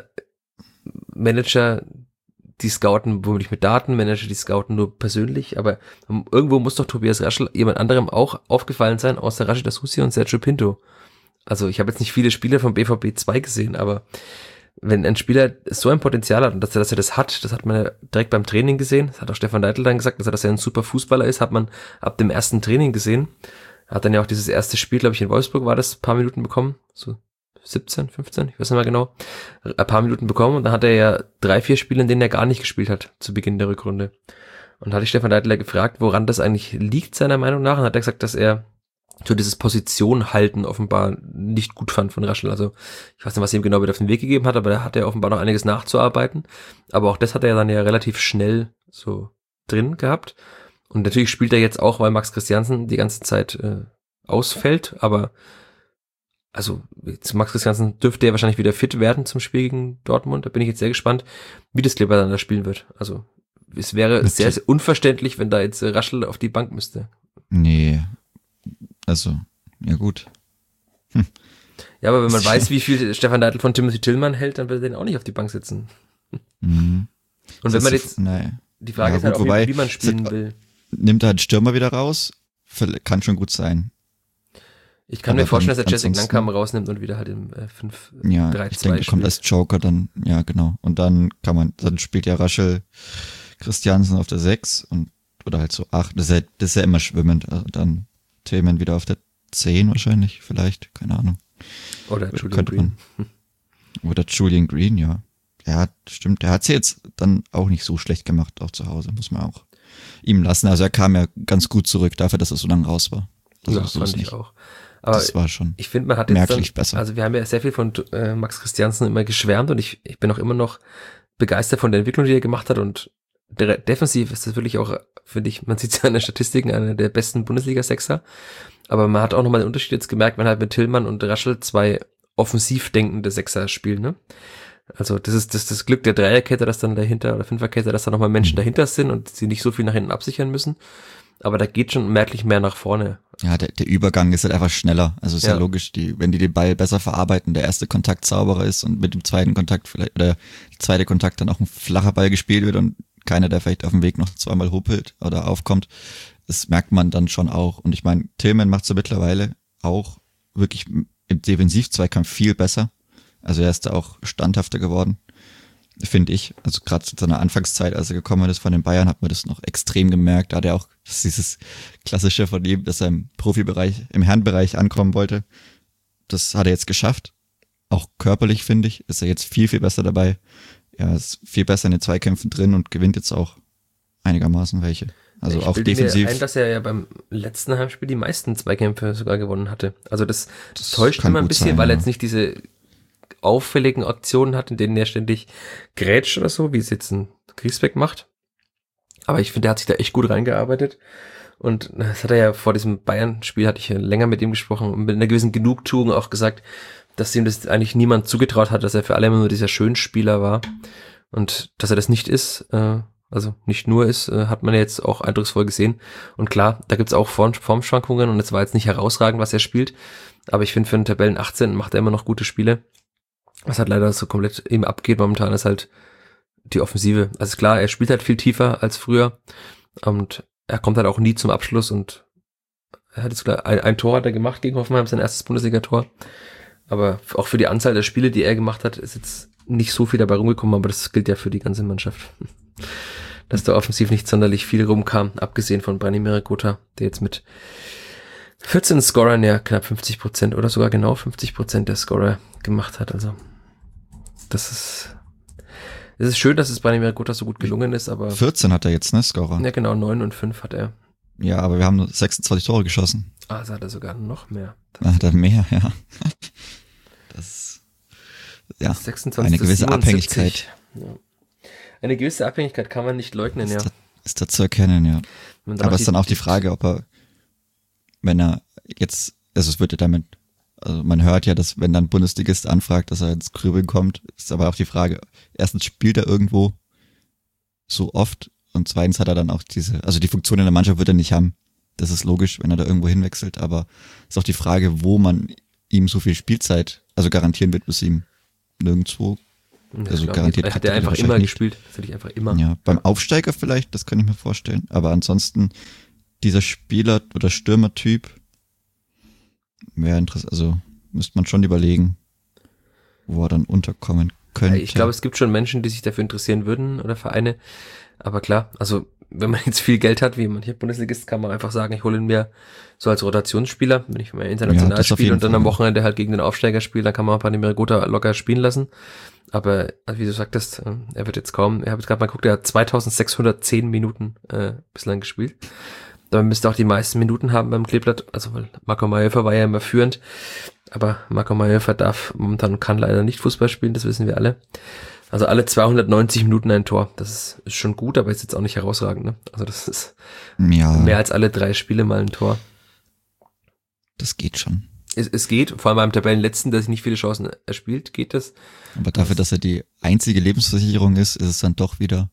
Manager, die scouten womöglich mit Daten, Manager, die scouten nur persönlich, aber irgendwo muss doch Tobias Raschel jemand anderem auch aufgefallen sein, außer Rashida Susi und Sergio Pinto. Also ich habe jetzt nicht viele Spiele vom B V B zwei gesehen, aber wenn ein Spieler so ein Potenzial hat und dass er, dass er das hat, das hat man ja direkt beim Training gesehen, das hat auch Stefan Leitl dann gesagt, dass er, dass er ein super Fußballer ist, hat man ab dem ersten Training gesehen. Er hat dann ja auch dieses erste Spiel, glaube ich, in Wolfsburg war das, ein paar Minuten bekommen, so siebzehn, fünfzehn, ich weiß nicht mehr genau, ein paar Minuten bekommen und dann hat er ja drei, vier Spiele, in denen er gar nicht gespielt hat, zu Beginn der Rückrunde. Und da hatte ich Stefan Leitl gefragt, woran das eigentlich liegt, seiner Meinung nach, und hat er gesagt, dass er so dieses Position halten offenbar nicht gut fand von Raschel. Also ich weiß nicht, was er ihm genau wieder auf den Weg gegeben hat, aber da hat er offenbar noch einiges nachzuarbeiten. Aber auch das hat er dann ja relativ schnell so drin gehabt. Und natürlich spielt er jetzt auch, weil Max Christiansen die ganze Zeit äh, ausfällt. Aber also jetzt Max Christiansen dürfte ja wahrscheinlich wieder fit werden zum Spiel gegen Dortmund. Da bin ich jetzt sehr gespannt, wie das Kleber dann da spielen wird. Also es wäre Mit sehr, sehr unverständlich, wenn da jetzt äh, Raschel auf die Bank müsste. Nee, also, ja gut. Hm. Ja, aber wenn man weiß, wie viel Stefan Leitl von Timothy Tillmann hält, dann will er den auch nicht auf die Bank sitzen. Mhm. Und wenn man jetzt, nee. die Frage Ja, ist halt gut, auch, wobei, wie, wie man spielen es- will. Nimmt er einen Stürmer wieder raus? Vielleicht- Kann schon gut sein. Ich kann aber mir vorstellen, dann dass er Jessic ansonsten- Nankam rausnimmt und wieder halt im äh, fünf Ja, drei ich zwei denke, er kommt spielt. als Joker dann, ja genau. Und dann kann man, dann spielt ja Raschel Christiansen auf der sechs und oder halt so acht. Das ist ja, das ist ja immer schwimmend. Also dann Tillmann wieder auf der zehn wahrscheinlich, vielleicht, keine Ahnung. Oder Julian könnte Green. Oder Julian Green, ja. Ja, stimmt. Der hat sie jetzt dann auch nicht so schlecht gemacht, auch zu Hause, muss man auch ihm lassen. Also er kam ja ganz gut zurück dafür, dass er so lange raus war. Also Ja, so fand ist ich nicht. auch. Aber Das war schon ich finde, man hat jetzt merklich dann, besser. also wir haben ja sehr viel von äh, Max Christiansen immer geschwärmt und ich, ich bin auch immer noch begeistert von der Entwicklung, die er gemacht hat, und der, defensiv ist das wirklich auch, finde ich, man sieht es ja in den Statistiken, einer der besten Bundesliga-Sechser, aber man hat auch nochmal den Unterschied jetzt gemerkt, wenn halt mit Tillmann und Raschel zwei offensiv denkende Sechser spielen, ne? Also das ist das, das Glück der Dreierkette, dass dann dahinter, oder Fünferkette, dass da nochmal Menschen dahinter sind und sie nicht so viel nach hinten absichern müssen. Aber da geht schon merklich mehr nach vorne. Ja, der, der Übergang ist halt einfach schneller. Also ist ja, Ja. logisch, die, wenn die den Ball besser verarbeiten, der erste Kontakt sauberer ist und mit dem zweiten Kontakt vielleicht, oder der zweite Kontakt dann auch ein flacher Ball gespielt wird und keiner, der vielleicht auf dem Weg noch zweimal huppelt oder aufkommt, das merkt man dann schon auch. Und ich meine, Tillmann macht so mittlerweile auch wirklich im Defensivzweikampf viel besser. Also er ist da auch standhafter geworden, finde ich. Also gerade zu seiner Anfangszeit, als er gekommen ist von den Bayern, hat man das noch extrem gemerkt. Da hat er auch das ist dieses klassische von ihm, dass er im Profibereich, im Herrenbereich ankommen wollte. Das hat er jetzt geschafft. Auch körperlich, finde ich, ist er jetzt viel, viel besser dabei. Er ist viel besser in den Zweikämpfen drin und gewinnt jetzt auch einigermaßen welche. Also ich auch bilde defensiv. mir ein, dass er ja beim letzten Heimspiel die meisten Zweikämpfe sogar gewonnen hatte. Also das, das Das täuscht kann immer ein gut bisschen, sein, weil er ja. jetzt nicht diese auffälligen Aktionen hat, in denen er ständig grätscht oder so, wie es jetzt ein Griesbeck macht. Aber ich finde, er hat sich da echt gut reingearbeitet. Und das hat er ja vor diesem Bayern-Spiel, hatte ich ja länger mit ihm gesprochen und mit einer gewissen Genugtuung auch gesagt, dass ihm das eigentlich niemand zugetraut hat, dass er für alle immer nur dieser Schönspieler war. Und dass er das nicht ist, äh, also nicht nur ist, äh, hat man ja jetzt auch eindrucksvoll gesehen. Und klar, da gibt's auch Form- Formschwankungen und es war jetzt nicht herausragend, was er spielt. Aber ich finde, für den Tabellen achtzehn macht er immer noch gute Spiele. Was halt leider so komplett ihm abgeht momentan, ist halt die Offensive. Also klar, er spielt halt viel tiefer als früher und er kommt halt auch nie zum Abschluss und er hat jetzt klar, ein, ein Tor hat er gemacht gegen Hoffenheim, sein erstes Bundesliga-Tor. Aber auch für die Anzahl der Spiele, die er gemacht hat, ist jetzt nicht so viel dabei rumgekommen, aber das gilt ja für die ganze Mannschaft. Dass da offensiv nicht sonderlich viel rumkam, abgesehen von Branimir Gotha, der jetzt mit vierzehn Scorern ja knapp fünfzig Prozent oder sogar genau fünfzig Prozent der Scorer gemacht hat. Also das ist es ist schön, dass es Branimir Gotha so gut gelungen ist, aber vierzehn hat er jetzt, ne, Scorer? ja genau, neun und fünf hat er. Ja, aber wir haben nur sechsundzwanzig Tore geschossen. Ah, also hat er sogar noch mehr. Ah, hat er mehr, ja. Das ja sechsundzwanzig eine gewisse siebenundsiebzig. Abhängigkeit. Ja. Eine gewisse Abhängigkeit kann man nicht leugnen, ist ja. Da, ist da zu erkennen, ja. Aber es ist dann auch die Frage, ob er, wenn er jetzt, also es wird ja damit, also man hört ja, dass wenn dann Bundesligist anfragt, dass er ins Grübeln kommt, ist aber auch die Frage, erstens spielt er irgendwo so oft und zweitens hat er dann auch diese, also die Funktion in der Mannschaft wird er nicht haben. Das ist logisch, wenn er da irgendwo hinwechselt, aber ist auch die Frage, wo man ihm so viel Spielzeit, also garantieren wird, bis ihm nirgendwo, also garantiert. Er hat ja einfach immer nicht gespielt, natürlich einfach immer. Ja, beim Aufsteiger vielleicht, das kann ich mir vorstellen, aber ansonsten dieser Spieler oder Stürmertyp wäre interessant, also müsste man schon überlegen, wo er dann unterkommen könnte. Ich glaube, es gibt schon Menschen, die sich dafür interessieren würden oder Vereine, aber klar, also wenn man jetzt viel Geld hat, wie man hier Bundesligist, kann man einfach sagen, ich hole ihn mir so als Rotationsspieler, wenn ich mal international ja, spiele und dann Fall. Am Wochenende halt gegen den Aufsteiger spiele, dann kann man Pandemir Gotha locker spielen lassen. Aber wie du sagtest, er wird jetzt kaum, ich habe jetzt gerade mal geguckt, er hat zweitausendsechshundertzehn Minuten äh, bislang gespielt. Da müsste auch die meisten Minuten haben beim Kleeblatt, also weil Marco Mayhofer war ja immer führend, aber Marco Mayhofer darf momentan und kann leider nicht Fußball spielen, das wissen wir alle. Also alle zweihundertneunzig Minuten ein Tor, das ist, ist schon gut, aber ist jetzt auch nicht herausragend, ne? Also das ist ja mehr als alle drei Spiele mal ein Tor. Das geht schon. Es, es geht, vor allem beim Tabellenletzten, der sich nicht viele Chancen erspielt, geht das. Aber dafür, dass er die einzige Lebensversicherung ist, ist es dann doch wieder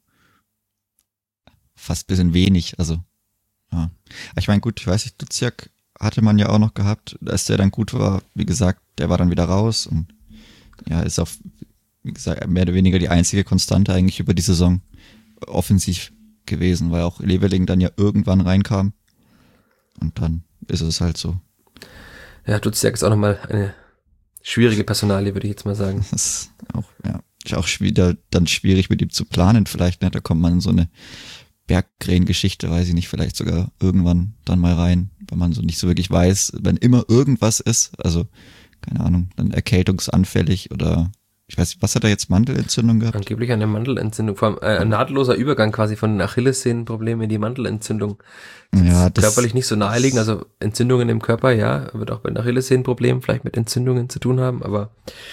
fast ein bisschen wenig, also ja. Ich meine, gut, ich weiß nicht, Duziak hatte man ja auch noch gehabt, als der dann gut war, wie gesagt, der war dann wieder raus und ja, ist auch, wie gesagt, mehr oder weniger die einzige Konstante eigentlich über die Saison offensiv gewesen, weil auch Leveling dann ja irgendwann reinkam und dann ist es halt so. Ja, Duziak ist auch nochmal eine schwierige Personalie, würde ich jetzt mal sagen. Das ist auch, ja, ist auch wieder dann schwierig mit ihm zu planen vielleicht, ne? Da kommt man in so eine Berggren-Geschichte, weiß ich nicht, vielleicht sogar irgendwann dann mal rein, weil man so nicht so wirklich weiß, wenn immer irgendwas ist, also keine Ahnung, dann erkältungsanfällig oder ich weiß nicht, was hat er jetzt, Mandelentzündung gehabt? Angeblich eine Mandelentzündung, vor allem äh, ein nahtloser Übergang quasi von den Achillessehnenproblemen in die Mandelentzündung. Das ja, ist das körperlich nicht so naheliegend, also Entzündungen im Körper, ja, wird auch bei den Achillessehnenproblemen vielleicht mit Entzündungen zu tun haben, aber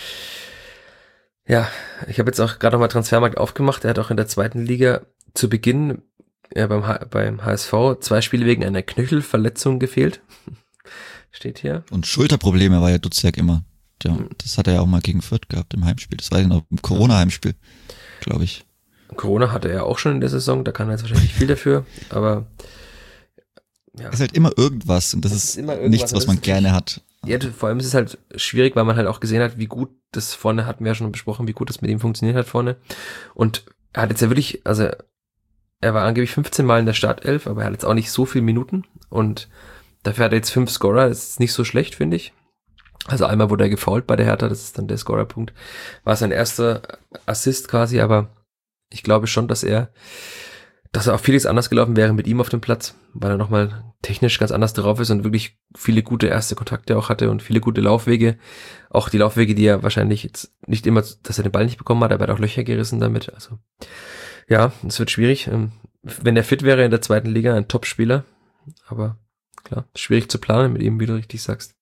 ja, ich habe jetzt auch gerade nochmal Transfermarkt aufgemacht, er hat auch in der zweiten Liga zu Beginn ja, beim, H- beim H S V zwei Spiele wegen einer Knöchelverletzung gefehlt. Steht hier. Und Schulterprobleme war ja Duziak immer. Ja, das hat er ja auch mal gegen Fürth gehabt im Heimspiel. Das war ja noch im Corona-Heimspiel, glaube ich. Corona hatte er auch schon in der Saison, da kann er jetzt wahrscheinlich nicht viel dafür, aber ja. Es ist halt immer irgendwas und das, das ist, ist nichts, was man ist gerne hat. Ja, vor allem ist es halt schwierig, weil man halt auch gesehen hat, wie gut das vorne, hatten wir ja schon besprochen, wie gut das mit ihm funktioniert hat vorne. Und er hat jetzt ja wirklich, also er war angeblich fünfzehn Mal in der Startelf, aber er hat jetzt auch nicht so viele Minuten und dafür hat er jetzt fünf Scorer, das ist nicht so schlecht, finde ich. Also einmal wurde er gefoult bei der Hertha, das ist dann der Scorerpunkt. War sein erster Assist quasi, aber ich glaube schon, dass er, dass er auch vieles anders gelaufen wäre mit ihm auf dem Platz, weil er nochmal technisch ganz anders drauf ist und wirklich viele gute erste Kontakte auch hatte und viele gute Laufwege. Auch die Laufwege, die er wahrscheinlich jetzt nicht immer, dass er den Ball nicht bekommen hat, aber er hat auch Löcher gerissen damit. Also ja, es wird schwierig. Wenn er fit wäre in der zweiten Liga, ein Top-Spieler, aber klar, schwierig zu planen mit ihm, wie du richtig sagst.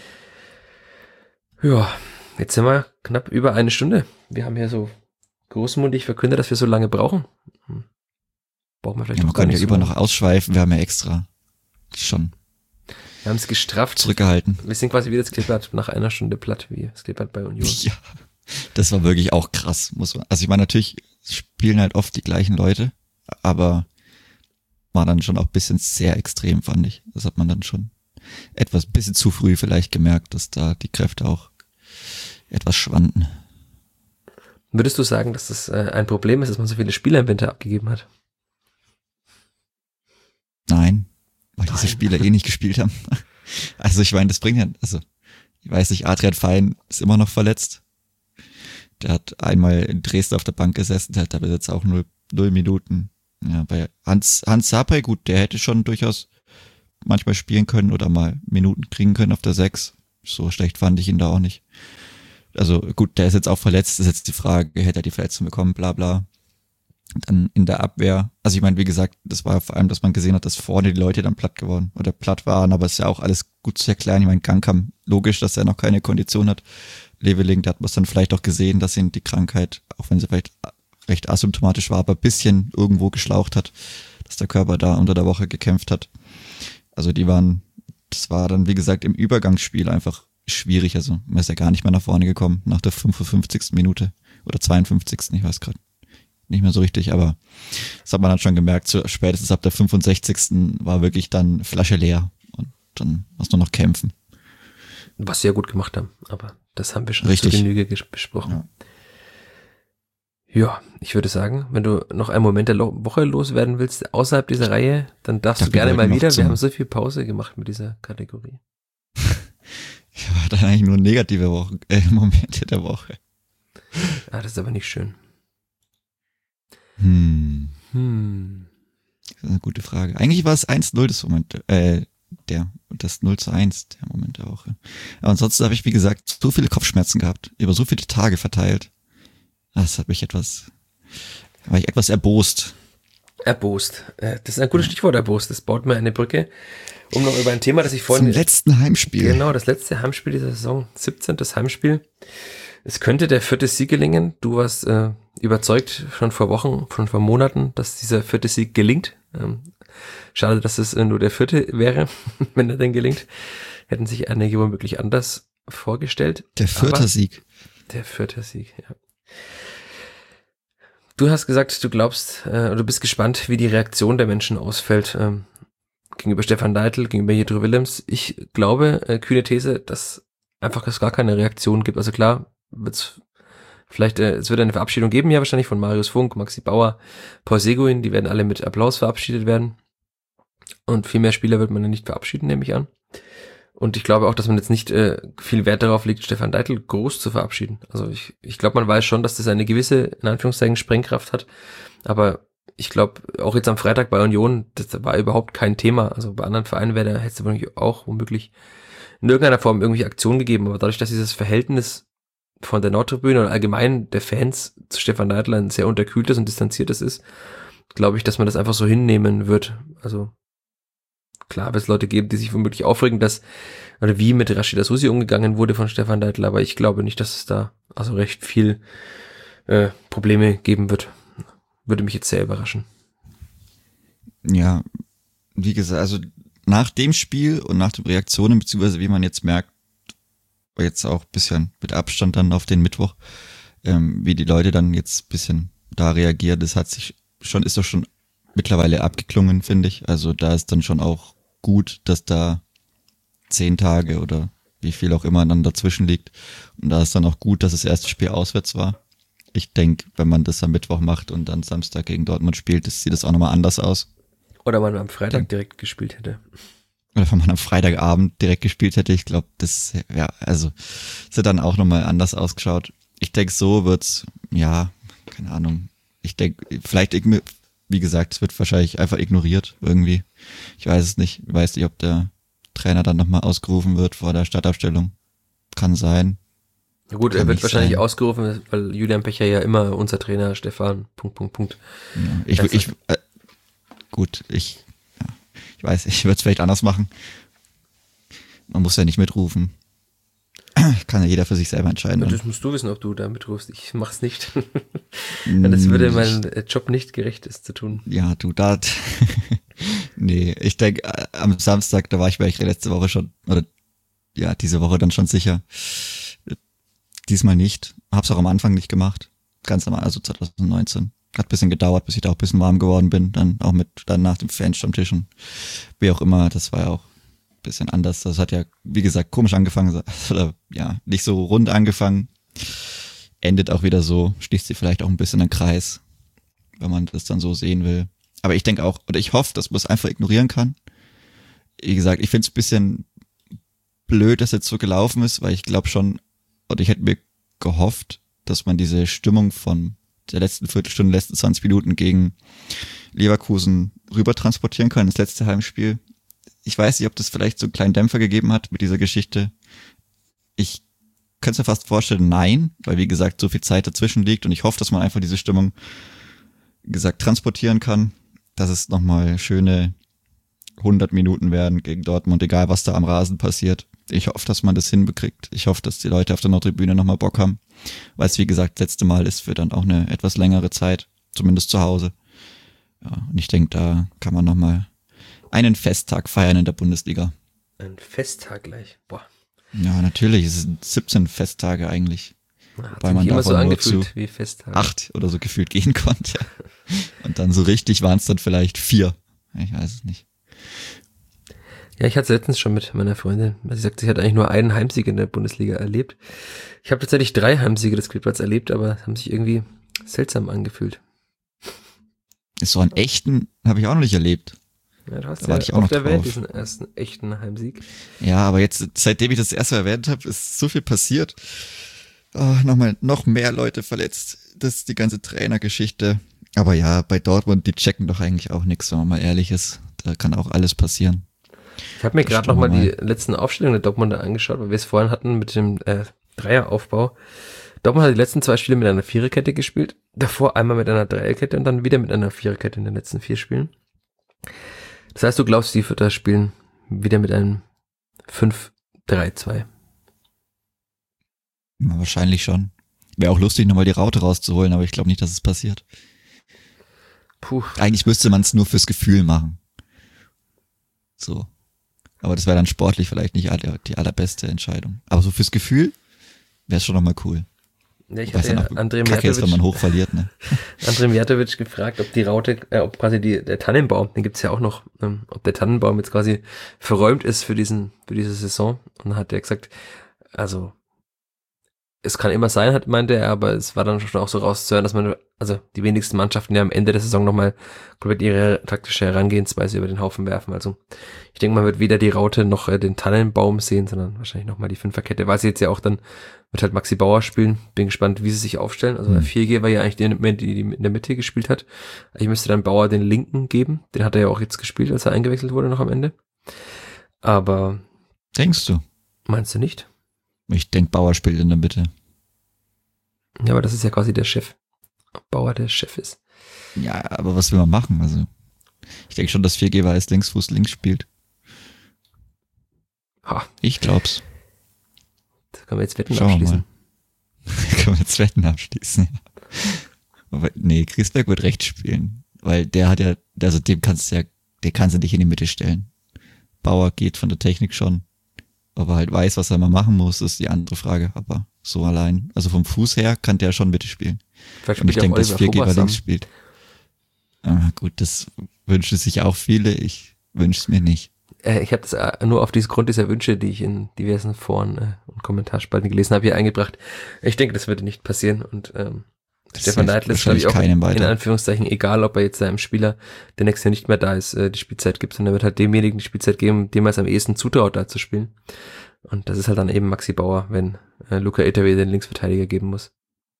Ja, jetzt sind wir knapp über eine Stunde. Wir haben hier so großmundig verkündet, dass wir so lange brauchen. Hm. Brauchen wir vielleicht ja, noch gar nicht. Wir können ja über noch ausschweifen, wir haben ja extra schon wir haben es gestrafft. Zurückgehalten. Wir sind quasi wie das Kleeblatt nach einer Stunde platt, wie das Kleeblatt bei Union. Ja, das war wirklich auch krass, muss man. Also ich meine, natürlich spielen halt oft die gleichen Leute, aber war dann schon auch ein bisschen sehr extrem, fand ich. Das hat man dann schon etwas bisschen zu früh vielleicht gemerkt, dass da die Kräfte auch etwas schwanden. Würdest du sagen, dass das äh, ein Problem ist, dass man so viele Spieler im Winter abgegeben hat? Nein, weil Nein. diese Spieler eh nicht gespielt haben. Also ich meine, das bringt ja, also ich weiß nicht, Adrian Fein ist immer noch verletzt. Der hat einmal in Dresden auf der Bank gesessen, der hat aber jetzt auch null, null Minuten. Ja, bei Hans, Hans Sapai, gut, der hätte schon durchaus manchmal spielen können oder mal Minuten kriegen können auf der sechs. So schlecht fand ich ihn da auch nicht. Also gut, der ist jetzt auch verletzt, das ist jetzt die Frage, hätte er die Verletzung bekommen, bla bla. Dann in der Abwehr, also ich meine, wie gesagt, das war vor allem, dass man gesehen hat, dass vorne die Leute dann platt geworden oder platt waren, aber es ist ja auch alles gut zu erklären. Ich meine, Gangkam, logisch, dass er noch keine Kondition hat. Leveling, da hat man es dann vielleicht auch gesehen, dass ihn die Krankheit, auch wenn sie vielleicht recht asymptomatisch war, aber ein bisschen irgendwo geschlaucht hat, dass der Körper da unter der Woche gekämpft hat. Also die waren, das war dann wie gesagt im Übergangsspiel einfach schwierig, also man ist ja gar nicht mehr nach vorne gekommen, nach der fünfundfünfzigsten Minute oder zweiundfünfzigsten ich weiß gerade nicht mehr so richtig, aber das hat man dann schon gemerkt, so spätestens ab der fünfundsechzigsten war wirklich dann Flasche leer und dann musst du noch kämpfen. Was sie ja gut gemacht haben, aber das haben wir schon Richtig. zu Genüge ges- besprochen. Ja. ja, ich würde sagen, wenn du noch einen Moment der Lo- Woche loswerden willst, außerhalb dieser Reihe, dann darfst Da du gerne gehen wir mal noch wieder. Wir zum- haben so viel Pause gemacht mit dieser Kategorie. Ich war dann eigentlich nur negative Wochen, äh, Momente der Woche. Ah, das ist aber nicht schön. Hm. Hm. Das ist eine gute Frage. Eigentlich war es eins null das Moment, äh, der, das null zu eins der Moment der Woche. Aber ansonsten habe ich, wie gesagt, so viele Kopfschmerzen gehabt, über so viele Tage verteilt. Das hat mich etwas, war ich etwas erbost. Erbost. Äh, Das ist ein gutes Stichwort, erbost. Das baut mir eine Brücke, um noch über ein Thema, das ich Zum vorhin... letzten Heimspiel. Genau, das letzte Heimspiel dieser Saison, siebzehntes Heimspiel. Es könnte der vierte Sieg gelingen. Du warst äh, überzeugt schon vor Wochen, schon vor Monaten, dass dieser vierte Sieg gelingt. Ähm, schade, dass es äh, nur der vierte wäre, wenn er denn gelingt. Hätten sich einige womöglich anders vorgestellt. Der vierte Aber Sieg. Der vierte Sieg, ja. Du hast gesagt, du glaubst, äh, du bist gespannt, wie die Reaktion der Menschen ausfällt ähm, gegenüber Stefan Neidl, gegenüber Jedro Willems. Ich glaube, äh, kühne These, dass einfach es gar keine Reaktion gibt. Also klar, wird's vielleicht, äh, es wird eine Verabschiedung geben, ja wahrscheinlich von Marius Funk, Maxi Bauer, Paul Seguin, die werden alle mit Applaus verabschiedet werden. Und viel mehr Spieler wird man ja nicht verabschieden, nehme ich an. Und ich glaube auch, dass man jetzt nicht äh, viel Wert darauf legt, Stefan Neidl groß zu verabschieden. Also ich, ich glaube, man weiß schon, dass das eine gewisse, in Anführungszeichen, Sprengkraft hat. Aber ich glaube, auch jetzt am Freitag bei Union, das war überhaupt kein Thema. Also bei anderen Vereinen wäre da, hätte es womöglich auch womöglich in irgendeiner Form irgendwelche Aktionen gegeben. Aber dadurch, dass dieses Verhältnis von der Nordtribüne oder allgemein der Fans zu Stefan Neidl ein sehr unterkühltes und distanziertes ist, glaube ich, dass man das einfach so hinnehmen wird. Also klar wird es Leute geben, die sich womöglich aufregen, dass, oder wie mit Rashida Susi umgegangen wurde von Stefan Neidl, aber ich glaube nicht, dass es da also recht viel äh, Probleme geben wird. Würde mich jetzt sehr überraschen. Ja, wie gesagt, also nach dem Spiel und nach den Reaktionen, beziehungsweise wie man jetzt merkt, jetzt auch ein bisschen mit Abstand dann auf den Mittwoch, ähm, wie die Leute dann jetzt ein bisschen da reagieren, das hat sich schon, ist doch schon mittlerweile abgeklungen, finde ich. Also da ist dann schon auch gut, dass da zehn Tage oder wie viel auch immer dann dazwischen liegt. Und da ist dann auch gut, dass das erste Spiel auswärts war. Ich denke, wenn man das am Mittwoch macht und dann Samstag gegen Dortmund spielt, das sieht das auch nochmal anders aus. Oder man am Freitag direkt gespielt hätte. Oder wenn man am Freitagabend direkt gespielt hätte, ich glaube, das, ja, also, das hätte dann auch nochmal anders ausgeschaut. Ich denke, so wird's, ja, keine Ahnung. Ich denke, vielleicht, wie gesagt, es wird wahrscheinlich einfach ignoriert irgendwie. Ich weiß es nicht. Ich weiß nicht, ob der Trainer dann nochmal ausgerufen wird vor der Startaufstellung. Kann sein. Na gut, Kann er wird nicht wahrscheinlich sein. ausgerufen, weil Julian Pecher ja immer unser Trainer, Stefan, Punkt, Punkt, Punkt. Ja, ich, Also- ich, äh, gut, ich, ja, ich weiß, ich würde es vielleicht anders machen. Man muss ja nicht mitrufen. Kann ja jeder für sich selber entscheiden. Das musst du wissen, ob du da mitrufst. Ich mach's nicht. Das würde meinem Job nicht gerecht, ist zu tun. Ja, du, da. Nee, ich denke, am Samstag, da war ich vielleicht letzte Woche schon, oder ja, diese Woche dann schon sicher. Diesmal nicht. Hab's auch am Anfang nicht gemacht. Ganz am, also zwanzig neunzehn. Hat ein bisschen gedauert, bis ich da auch ein bisschen warm geworden bin. Dann auch mit, dann nach dem Fanstammtisch und wie auch immer. Das war ja auch ein bisschen anders. Das hat ja, wie gesagt, komisch angefangen. Oder ja, nicht so rund angefangen. Endet auch wieder so. Schließt sie vielleicht auch ein bisschen einen Kreis, wenn man das dann so sehen will. Aber ich denke auch, oder ich hoffe, dass man es einfach ignorieren kann. Wie gesagt, ich finde es ein bisschen blöd, dass jetzt so gelaufen ist, weil ich glaube schon, oder ich hätte mir gehofft, dass man diese Stimmung von der letzten Viertelstunde, letzten zwanzig Minuten gegen Leverkusen rüber transportieren kann ins letzte Heimspiel. Ich weiß nicht, ob das vielleicht so einen kleinen Dämpfer gegeben hat mit dieser Geschichte. Ich könnte es mir fast vorstellen, nein, weil wie gesagt, so viel Zeit dazwischen liegt und ich hoffe, dass man einfach diese Stimmung, wie gesagt, transportieren kann, dass es nochmal schöne hundert Minuten werden gegen Dortmund, egal was da am Rasen passiert. Ich hoffe, dass man das hinbekriegt. Ich hoffe, dass die Leute auf der Nordtribüne nochmal Bock haben. weil es wie gesagt das letzte Mal ist für dann auch eine etwas längere Zeit, zumindest zu Hause. Ja, und ich denke, da kann man nochmal einen Festtag feiern in der Bundesliga. Ein Festtag gleich, boah. Ja, natürlich, es sind siebzehn Festtage eigentlich. Hat Wobei man immer davon so nur angefühlt zu wie Festtage. acht oder so gefühlt gehen konnte. Und dann so richtig waren es dann vielleicht vier. Ich weiß es nicht. Ja, ich hatte es letztens schon mit meiner Freundin. Sie sagt, sie hat eigentlich nur einen Heimsieg in der Bundesliga erlebt. Ich habe tatsächlich drei Heimsiege des Kleeblatts erlebt, aber haben sich irgendwie seltsam angefühlt. Ist so einen echten, habe ich auch noch nicht erlebt. Ja, du hast Da ja warte ich auch auf noch der Welt drauf. diesen ersten echten Heimsieg. Ja, aber jetzt, seitdem ich das erste Mal erwähnt habe, ist so viel passiert. Oh, nochmal, noch mehr Leute verletzt. Das ist die ganze Trainergeschichte. Aber ja, bei Dortmund, die checken doch eigentlich auch nichts, wenn man mal ehrlich ist. Da kann auch alles passieren. Ich habe mir Das gerade schauen wir nochmal die mal. letzten Aufstellungen der Dortmunder angeschaut, weil wir es vorhin hatten mit dem äh, Dreieraufbau. Dortmund hat die letzten zwei Spiele mit einer Viererkette gespielt. Davor einmal mit einer Dreierkette und dann wieder mit einer Viererkette in den letzten vier Spielen. Das heißt, du glaubst, die Vierter spielen wieder mit einem fünf drei zwei. Ja, wahrscheinlich schon. Wäre auch lustig, nochmal die Raute rauszuholen, aber ich glaube nicht, dass es passiert. Puh. Eigentlich müsste man es nur fürs Gefühl machen. So. Aber das wäre dann sportlich vielleicht nicht alle, die allerbeste Entscheidung. Aber so fürs Gefühl wäre es schon nochmal cool. Ja, ich Wobei es hatte ja dann auch Andrej Kacke ist, wenn man Mijatovic, hoch verliert, ne? Andrej Mijatovic gefragt, ob die Raute, äh, ob quasi die, der Tannenbaum, den gibt's ja auch noch, ähm, ob der Tannenbaum jetzt quasi verräumt ist für diesen, für diese Saison. Und dann hat er gesagt, also es kann immer sein, hat meinte er, aber es war dann schon auch so rauszuhören, dass man, also die wenigsten Mannschaften ja am Ende der Saison nochmal komplett ihre taktische Herangehensweise über den Haufen werfen. Also ich denke, man wird weder die Raute noch äh, den Tannenbaum sehen, sondern wahrscheinlich nochmal die Fünferkette. Weil sie jetzt ja auch dann, wird halt Maxi Bauer spielen. Bin gespannt, wie sie sich aufstellen. Also der vier G war ja eigentlich die, die, die in der Mitte gespielt hat. Ich müsste dann Bauer den linken geben. Den hat er ja auch jetzt gespielt, als er eingewechselt wurde noch am Ende. Aber Denkst du? meinst du nicht? Ich denk, Bauer spielt in der Mitte. Ja, aber das ist ja quasi der Chef. Ob Bauer der Chef ist. Ja, aber was will man machen? Also, ich denke schon, dass vier G als Linksfuß links spielt. Ha, Ich glaub's. da können wir jetzt Wetten Schauen wir abschließen. Können wir jetzt Wetten abschließen? Aber nee, Griesbeck wird rechts spielen. Weil der hat ja, also dem kannst du ja, der kannst du nicht in die Mitte stellen. Bauer geht von der Technik schon. Ob er halt weiß, was er mal machen muss, ist die andere Frage. Aber so allein, also vom Fuß her kann der schon Mitte spielen. Vielleicht Und ich spielt ja auch denke, dass Oliver vier G Vogelsang. links spielt. Ah, gut, das wünschen sich auch viele. Ich wünsche es mir nicht. Äh, ich habe das äh, nur auf diesen Grund dieser Wünsche, die ich in diversen Foren äh, und Kommentarspalten gelesen habe, hier eingebracht. Ich denke, das würde nicht passieren. Und ähm, Das Stefan hilft Neidl ist, glaube ich, auch keinem in weiter. Anführungszeichen egal, ob er jetzt seinem Spieler, der nächstes Jahr nicht mehr da ist, äh, die Spielzeit gibt, sondern er wird halt demjenigen die Spielzeit geben, dem er es am ehesten zutraut, da zu spielen. Und das ist halt dann eben Maxi Bauer, wenn äh, Luca Etawe den Linksverteidiger geben muss.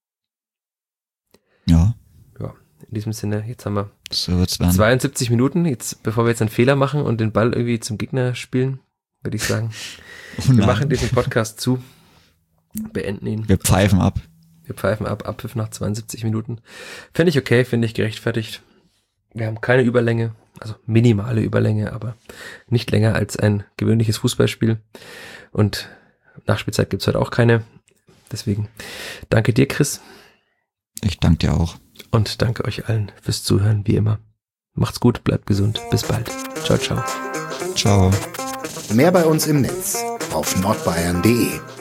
Ja, Ja, in diesem Sinne, jetzt haben wir so wird's werden. zweiundsiebzig Minuten, jetzt, bevor wir jetzt einen Fehler machen und den Ball irgendwie zum Gegner spielen, würde ich sagen, Oh wir nein. machen diesen Podcast zu, beenden ihn. Wir pfeifen ab. Wir pfeifen ab, Abpfiff nach zweiundsiebzig Minuten. Finde ich okay, finde ich gerechtfertigt. Wir haben keine Überlänge, also minimale Überlänge, aber nicht länger als ein gewöhnliches Fußballspiel. Und Nachspielzeit gibt's heute auch keine. Deswegen danke dir, Chris. Ich danke dir auch. Und danke euch allen fürs Zuhören, wie immer. Macht's gut, bleibt gesund. Bis bald. Ciao, ciao. Ciao. Mehr bei uns im Netz auf nordbayern punkt de.